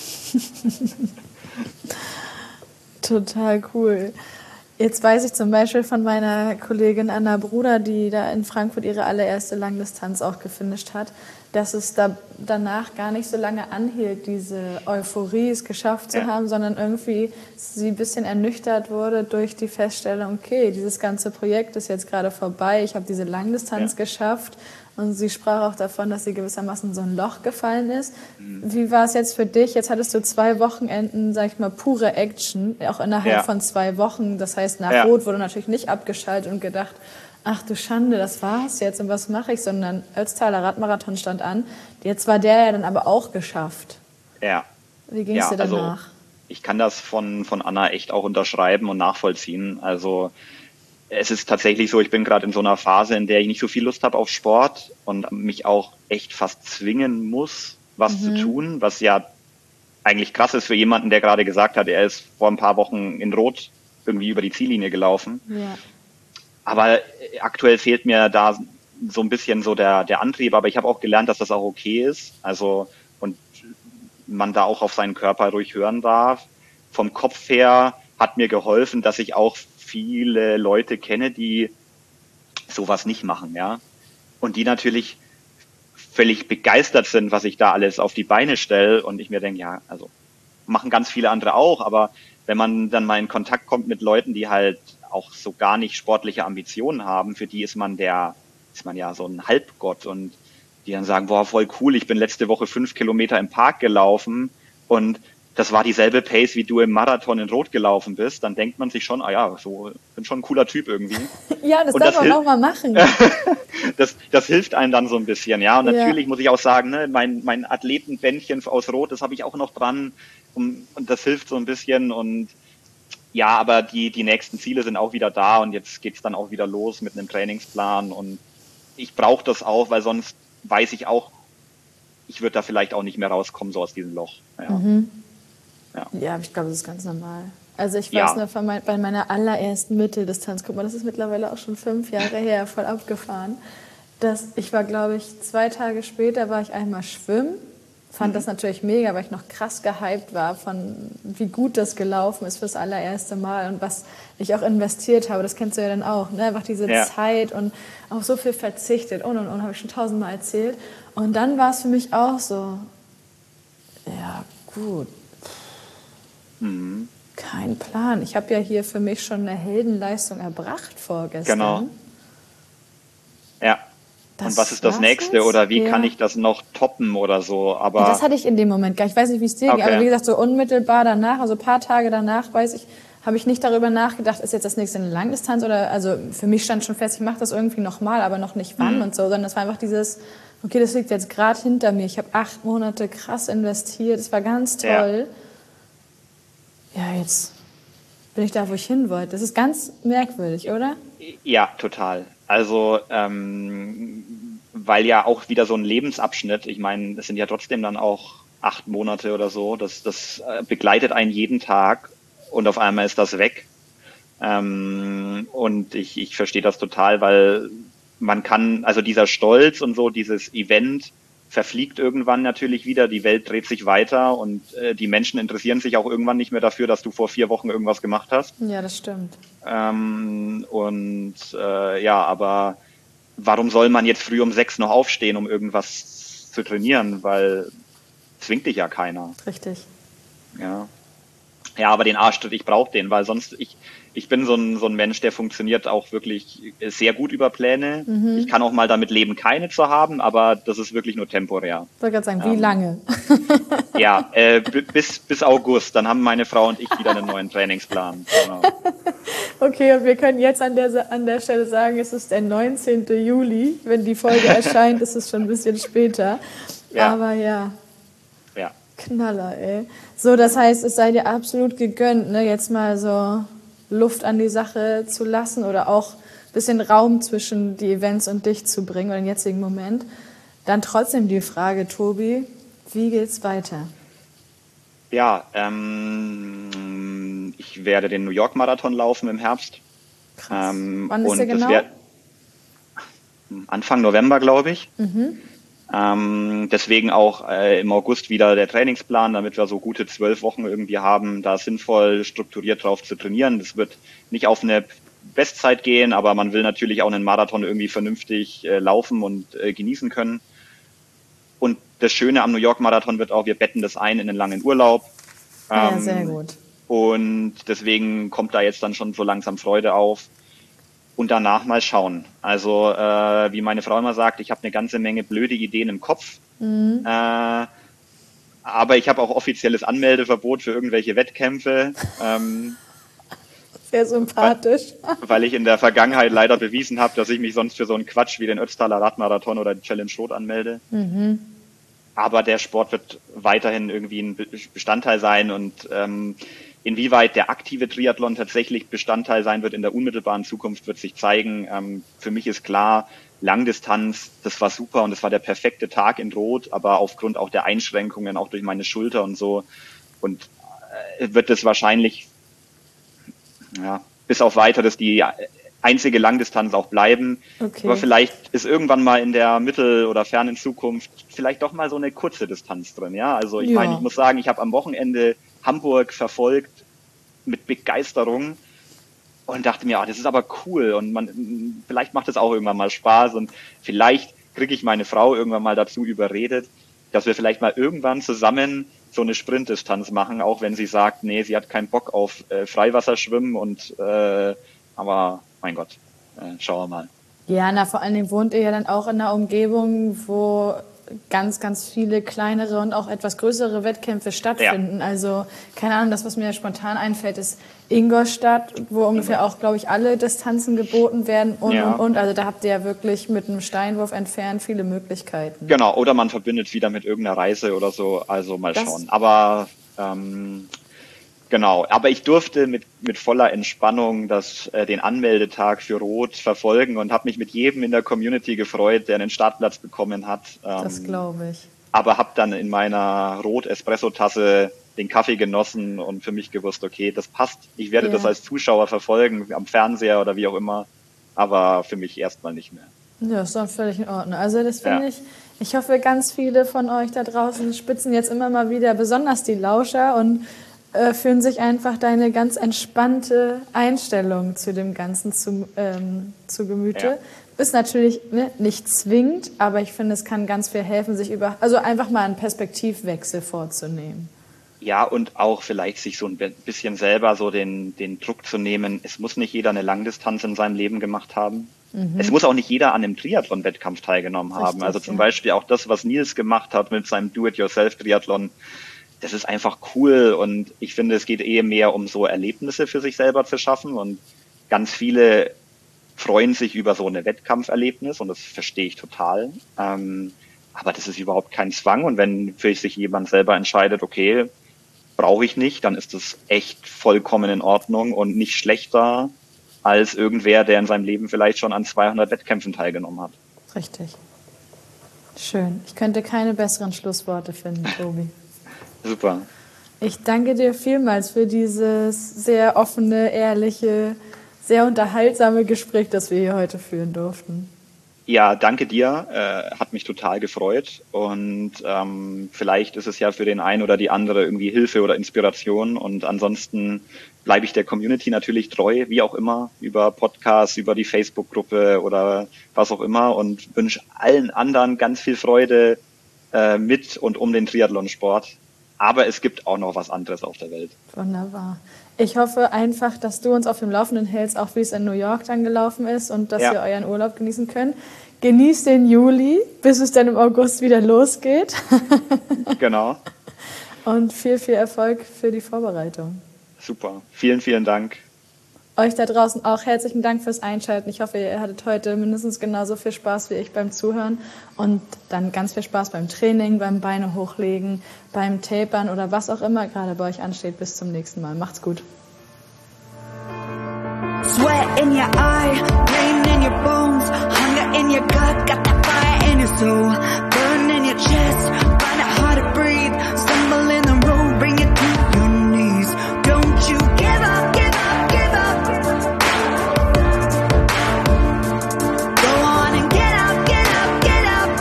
Total cool. Jetzt weiß ich zum Beispiel von meiner Kollegin Anna Bruder, die da in Frankfurt ihre allererste Langdistanz auch gefinisht hat, dass es da danach gar nicht so lange anhielt, diese Euphorie es geschafft zu Ja. haben, sondern irgendwie sie ein bisschen ernüchtert wurde durch die Feststellung, okay, dieses ganze Projekt ist jetzt gerade vorbei, ich habe diese Langdistanz Ja. geschafft. Und sie sprach auch davon, dass sie gewissermaßen so ein Loch gefallen ist. Wie war es jetzt für dich? Jetzt hattest du zwei Wochenenden, sag ich mal, pure Action, auch innerhalb Ja. von zwei Wochen. Das heißt, nach Ja. Rot wurde natürlich nicht abgeschaltet und gedacht, ach du Schande, das war's jetzt und was mache ich? Sondern Ötztaler Radmarathon stand an. Jetzt war der ja dann aber auch geschafft. Ja. Wie ging es Ja, dir also danach? ich kann das von, von Anna echt auch unterschreiben und nachvollziehen. Also es ist tatsächlich so, ich bin gerade in so einer Phase, in der ich nicht so viel Lust habe auf Sport und mich auch echt fast zwingen muss, was zu tun, was ja eigentlich krass ist für jemanden, der gerade gesagt hat, er ist vor ein paar Wochen in Rot irgendwie über die Ziellinie gelaufen. Ja. Aber aktuell fehlt mir da so ein bisschen so der, der Antrieb, aber ich habe auch gelernt, dass das auch okay ist. Also und man da auch auf seinen Körper ruhig hören darf. Vom Kopf her hat mir geholfen, dass ich auch viele Leute kenne, die sowas nicht machen, ja. Und die natürlich völlig begeistert sind, was ich da alles auf die Beine stelle. Und ich mir denke, ja, also machen ganz viele andere auch, aber wenn man dann mal in Kontakt kommt mit Leuten, die halt auch so gar nicht sportliche Ambitionen haben, für die ist man der, ist man ja so ein Halbgott und die dann sagen, boah, voll cool, ich bin letzte Woche fünf Kilometer im Park gelaufen und das war dieselbe Pace, wie du im Marathon in Rot gelaufen bist, dann denkt man sich schon, ah ja, so bin schon ein cooler Typ irgendwie. Ja, das Und darf das man hil- auch mal machen. das, das hilft einem dann so ein bisschen, ja. Und Ja. natürlich muss ich auch sagen, ne, mein, mein Athletenbändchen aus Rot, das habe ich auch noch dran und, und das hilft so ein bisschen und ja, aber die, die nächsten Ziele sind auch wieder da und jetzt geht's dann auch wieder los mit einem Trainingsplan und ich brauche das auch, weil sonst weiß ich auch, ich würde da vielleicht auch nicht mehr rauskommen, so aus diesem Loch. Ja, Mhm. ja. Ja, ich glaube, das ist ganz normal. Also ich Ja. weiß noch, von mein, bei meiner allerersten Mitteldistanz, guck mal, das ist mittlerweile auch schon fünf Jahre her, voll abgefahren, dass ich war, glaube ich, zwei Tage später war ich einmal schwimmen, fand das natürlich mega, weil ich noch krass gehypt war von wie gut das gelaufen ist fürs allererste Mal und was ich auch investiert habe, das kennst du ja dann auch, ne? Einfach diese Ja. Zeit und auch so viel verzichtet und und und, habe ich schon tausendmal erzählt. Und dann war es für mich auch so, ja gut, Mhm. kein Plan. Ich habe ja hier für mich schon eine Heldenleistung erbracht vorgestern. Genau. Ja. Das Und was ist das war's nächste? jetzt? Oder wie Ja. kann ich das noch toppen oder so? Aber Ja, das hatte ich in dem Moment gar nicht. Ich weiß nicht, wie es dir ging, Okay. aber wie gesagt, so unmittelbar danach, also ein paar Tage danach, weiß ich, habe ich nicht darüber nachgedacht, ist jetzt das nächste eine Langdistanz oder, also für mich stand schon fest, ich mache das irgendwie nochmal, aber noch nicht wann Mhm. und so, sondern es war einfach dieses, okay, das liegt jetzt gerade hinter mir. Ich habe acht Monate krass investiert, es war ganz Ja. toll. Ja, jetzt bin ich da, wo ich hin wollte. Das ist ganz merkwürdig, oder? Ja, total. Also, ähm, weil ja auch wieder so ein Lebensabschnitt, ich meine, es sind ja trotzdem dann auch acht Monate oder so, das, das äh, begleitet einen jeden Tag und auf einmal ist das weg. Ähm, und ich, ich verstehe das total, weil man kann, also dieser Stolz und so, dieses Event verfliegt irgendwann natürlich wieder, die Welt dreht sich weiter und äh, die Menschen interessieren sich auch irgendwann nicht mehr dafür, dass du vor vier Wochen irgendwas gemacht hast. Ja, das stimmt. Ähm, und äh, ja, aber warum soll man jetzt früh um sechs noch aufstehen, um irgendwas zu trainieren? Weil zwingt dich ja keiner. Richtig. Ja. Ja, aber den Arschtritt, ich brauche den, weil sonst, ich, ich bin so ein, so ein Mensch, der funktioniert auch wirklich sehr gut über Pläne. Mhm. Ich kann auch mal damit leben, keine zu haben, aber das ist wirklich nur temporär. Ich wollte gerade sagen, wie Ähm, lange? Ja, äh, b- bis, bis August, dann haben meine Frau und ich wieder einen neuen Trainingsplan. Genau. Okay, und wir können jetzt an der, an der Stelle sagen, es ist der neunzehnten Juli. Wenn die Folge erscheint, ist es schon ein bisschen später. Ja. Aber ja, Ja. Knaller, ey. So, das heißt, es sei dir absolut gegönnt, ne, jetzt mal so Luft an die Sache zu lassen oder auch ein bisschen Raum zwischen die Events und dich zu bringen, oder im jetzigen Moment. Dann trotzdem die Frage, Tobi, wie geht's weiter? Ja, ähm, ich werde den New York Marathon laufen im Herbst. Krass. Ähm, Wann ist und der das genau? wär Anfang November, glaube ich. Ähm, deswegen auch äh, im August wieder der Trainingsplan, damit wir so gute zwölf Wochen irgendwie haben, da sinnvoll strukturiert drauf zu trainieren. Das wird nicht auf eine Bestzeit gehen, aber man will natürlich auch einen Marathon irgendwie vernünftig äh, laufen und äh, genießen können. Und das Schöne am New York Marathon wird auch, wir betten das ein in einen langen Urlaub. Ja, Ähm, sehr gut. Und deswegen kommt da jetzt dann schon so langsam Freude auf. Und danach mal schauen. Also äh, wie meine Frau immer sagt, ich habe eine ganze Menge blöde Ideen im Kopf. Mhm. Äh, aber ich habe auch offizielles Anmeldeverbot für irgendwelche Wettkämpfe, ähm, Sehr weil, sympathisch. weil ich in der Vergangenheit leider bewiesen habe, dass ich mich sonst für so einen Quatsch wie den Ötztaler Radmarathon oder die Challenge Rot anmelde. Mhm. Aber der Sport wird weiterhin irgendwie ein Be- Bestandteil sein und ähm, inwieweit der aktive Triathlon tatsächlich Bestandteil sein wird in der unmittelbaren Zukunft, wird sich zeigen. Ähm, für mich ist klar, Langdistanz, das war super und das war der perfekte Tag in Rot, aber aufgrund auch der Einschränkungen, auch durch meine Schulter und so, und äh, wird es wahrscheinlich, ja, bis auf weiteres die einzige Langdistanz auch bleiben. Okay. Aber vielleicht ist irgendwann mal in der mittel- oder fernen Zukunft vielleicht doch mal so eine kurze Distanz drin. Ja, also ich Ja. meine, ich muss sagen, ich habe am Wochenende Hamburg verfolgt mit Begeisterung und dachte mir, ah, das ist aber cool und man, vielleicht macht es auch irgendwann mal Spaß und vielleicht kriege ich meine Frau irgendwann mal dazu überredet, dass wir vielleicht mal irgendwann zusammen so eine Sprintdistanz machen, auch wenn sie sagt, nee, sie hat keinen Bock auf äh, Freiwasserschwimmen und äh, aber mein Gott, äh, schauen wir mal. Ja, na, vor allen Dingen wohnt ihr ja dann auch in einer Umgebung, wo ganz, ganz viele kleinere und auch etwas größere Wettkämpfe stattfinden. Also, keine Ahnung, das, was mir spontan einfällt, ist Ingolstadt, wo ungefähr auch, glaube ich, alle Distanzen geboten werden und, Ja. und, und. Also da habt ihr ja wirklich mit einem Steinwurf entfernt viele Möglichkeiten. Genau, oder man verbindet wieder mit irgendeiner Reise oder so, also mal Das- schauen. Aber ähm, Genau, aber ich durfte mit mit voller Entspannung das äh, den Anmeldetag für Rot verfolgen und habe mich mit jedem in der Community gefreut, der einen Startplatz bekommen hat. Ähm, das glaube ich. Aber habe dann in meiner Rot-Espresso-Tasse den Kaffee genossen und für mich gewusst, okay, das passt. Ich werde yeah. das als Zuschauer verfolgen, am Fernseher oder wie auch immer, aber für mich erstmal nicht mehr. Ja, ist doch völlig in Ordnung. Also das finde ja. ich, ich hoffe, ganz viele von euch da draußen spitzen jetzt immer mal wieder, besonders die Lauscher, und äh, fühlen sich einfach deine ganz entspannte Einstellung zu dem Ganzen zu, ähm, zu Gemüte. Ja. Ist natürlich ne, nicht zwingend, aber ich finde, es kann ganz viel helfen, sich über, also einfach mal einen Perspektivwechsel vorzunehmen. Ja, und auch vielleicht sich so ein bisschen selber so den, den Druck zu nehmen. Es muss nicht jeder eine Langdistanz in seinem Leben gemacht haben. Mhm. Es muss auch nicht jeder an einem Triathlon-Wettkampf teilgenommen Richtig, haben. Also zum ja. Beispiel auch das, was Nils gemacht hat mit seinem Do-it-yourself-Triathlon. Das ist einfach cool, und ich finde, es geht eher mehr um so Erlebnisse für sich selber zu schaffen, und ganz viele freuen sich über so eine Wettkampferlebnis, und das verstehe ich total. Ähm, aber das ist überhaupt kein Zwang, und wenn für sich jemand selber entscheidet, okay, brauche ich nicht, dann ist das echt vollkommen in Ordnung und nicht schlechter als irgendwer, der in seinem Leben vielleicht schon an zweihundert Wettkämpfen teilgenommen hat. Richtig. Schön. Ich könnte keine besseren Schlussworte finden, Tobi. Super. Ich danke dir vielmals für dieses sehr offene, ehrliche, sehr unterhaltsame Gespräch, das wir hier heute führen durften. Ja, danke dir. Äh, hat mich total gefreut. Und ähm, vielleicht ist es ja für den einen oder die andere irgendwie Hilfe oder Inspiration. Und ansonsten bleibe ich der Community natürlich treu, wie auch immer, über Podcasts, über die Facebook-Gruppe oder was auch immer. Und wünsche allen anderen ganz viel Freude äh, mit und um den Triathlonsport. Aber es gibt auch noch was anderes auf der Welt. Wunderbar. Ich hoffe einfach, dass du uns auf dem Laufenden hältst, auch wie es in New York dann gelaufen ist, und dass ja. ihr euren Urlaub genießen könnt. Genießt den Juli, bis es dann im August wieder losgeht. Genau. Und viel, viel Erfolg für die Vorbereitung. Super. Vielen, vielen Dank. Euch da draußen auch herzlichen Dank fürs Einschalten. Ich hoffe, ihr hattet heute mindestens genauso viel Spaß wie ich beim Zuhören, und dann ganz viel Spaß beim Training, beim Beine hochlegen, beim Tapern oder was auch immer gerade bei euch ansteht. Bis zum nächsten Mal. Macht's gut. Sweat in your eye, pain in your bones, hunger in your gut, got that fire in your soul, burn in your chest, find it hard to breathe, stumble in the road, bring it to your knees. Don't you give up, give up, give up. Go on and get up, get up, get up.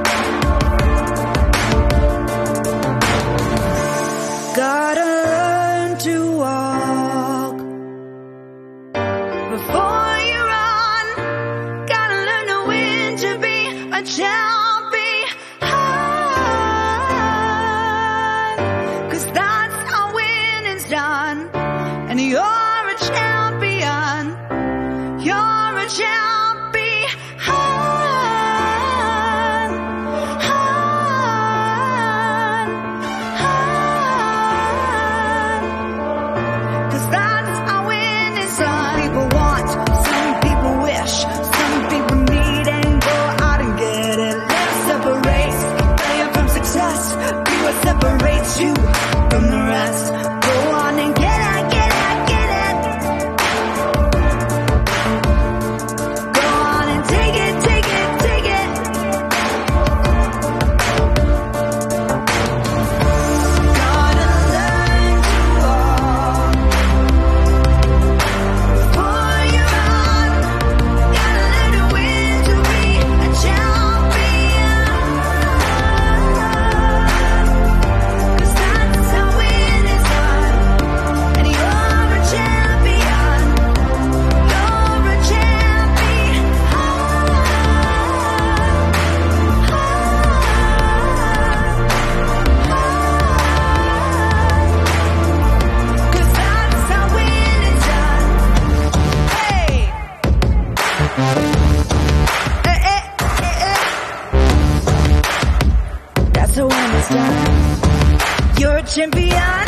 Gotta learn to walk before you run. Gotta learn to win, to be a champion. 'Cause that's how winning's done. And you're a champion. You're a champion. Separates you from the rest. Go on and get it, get it, get it. Go on and take it, take it, take it. Gotta learn to walk before you run. Gotta learn to win, to be a champion. That's when it's done. You're a champion.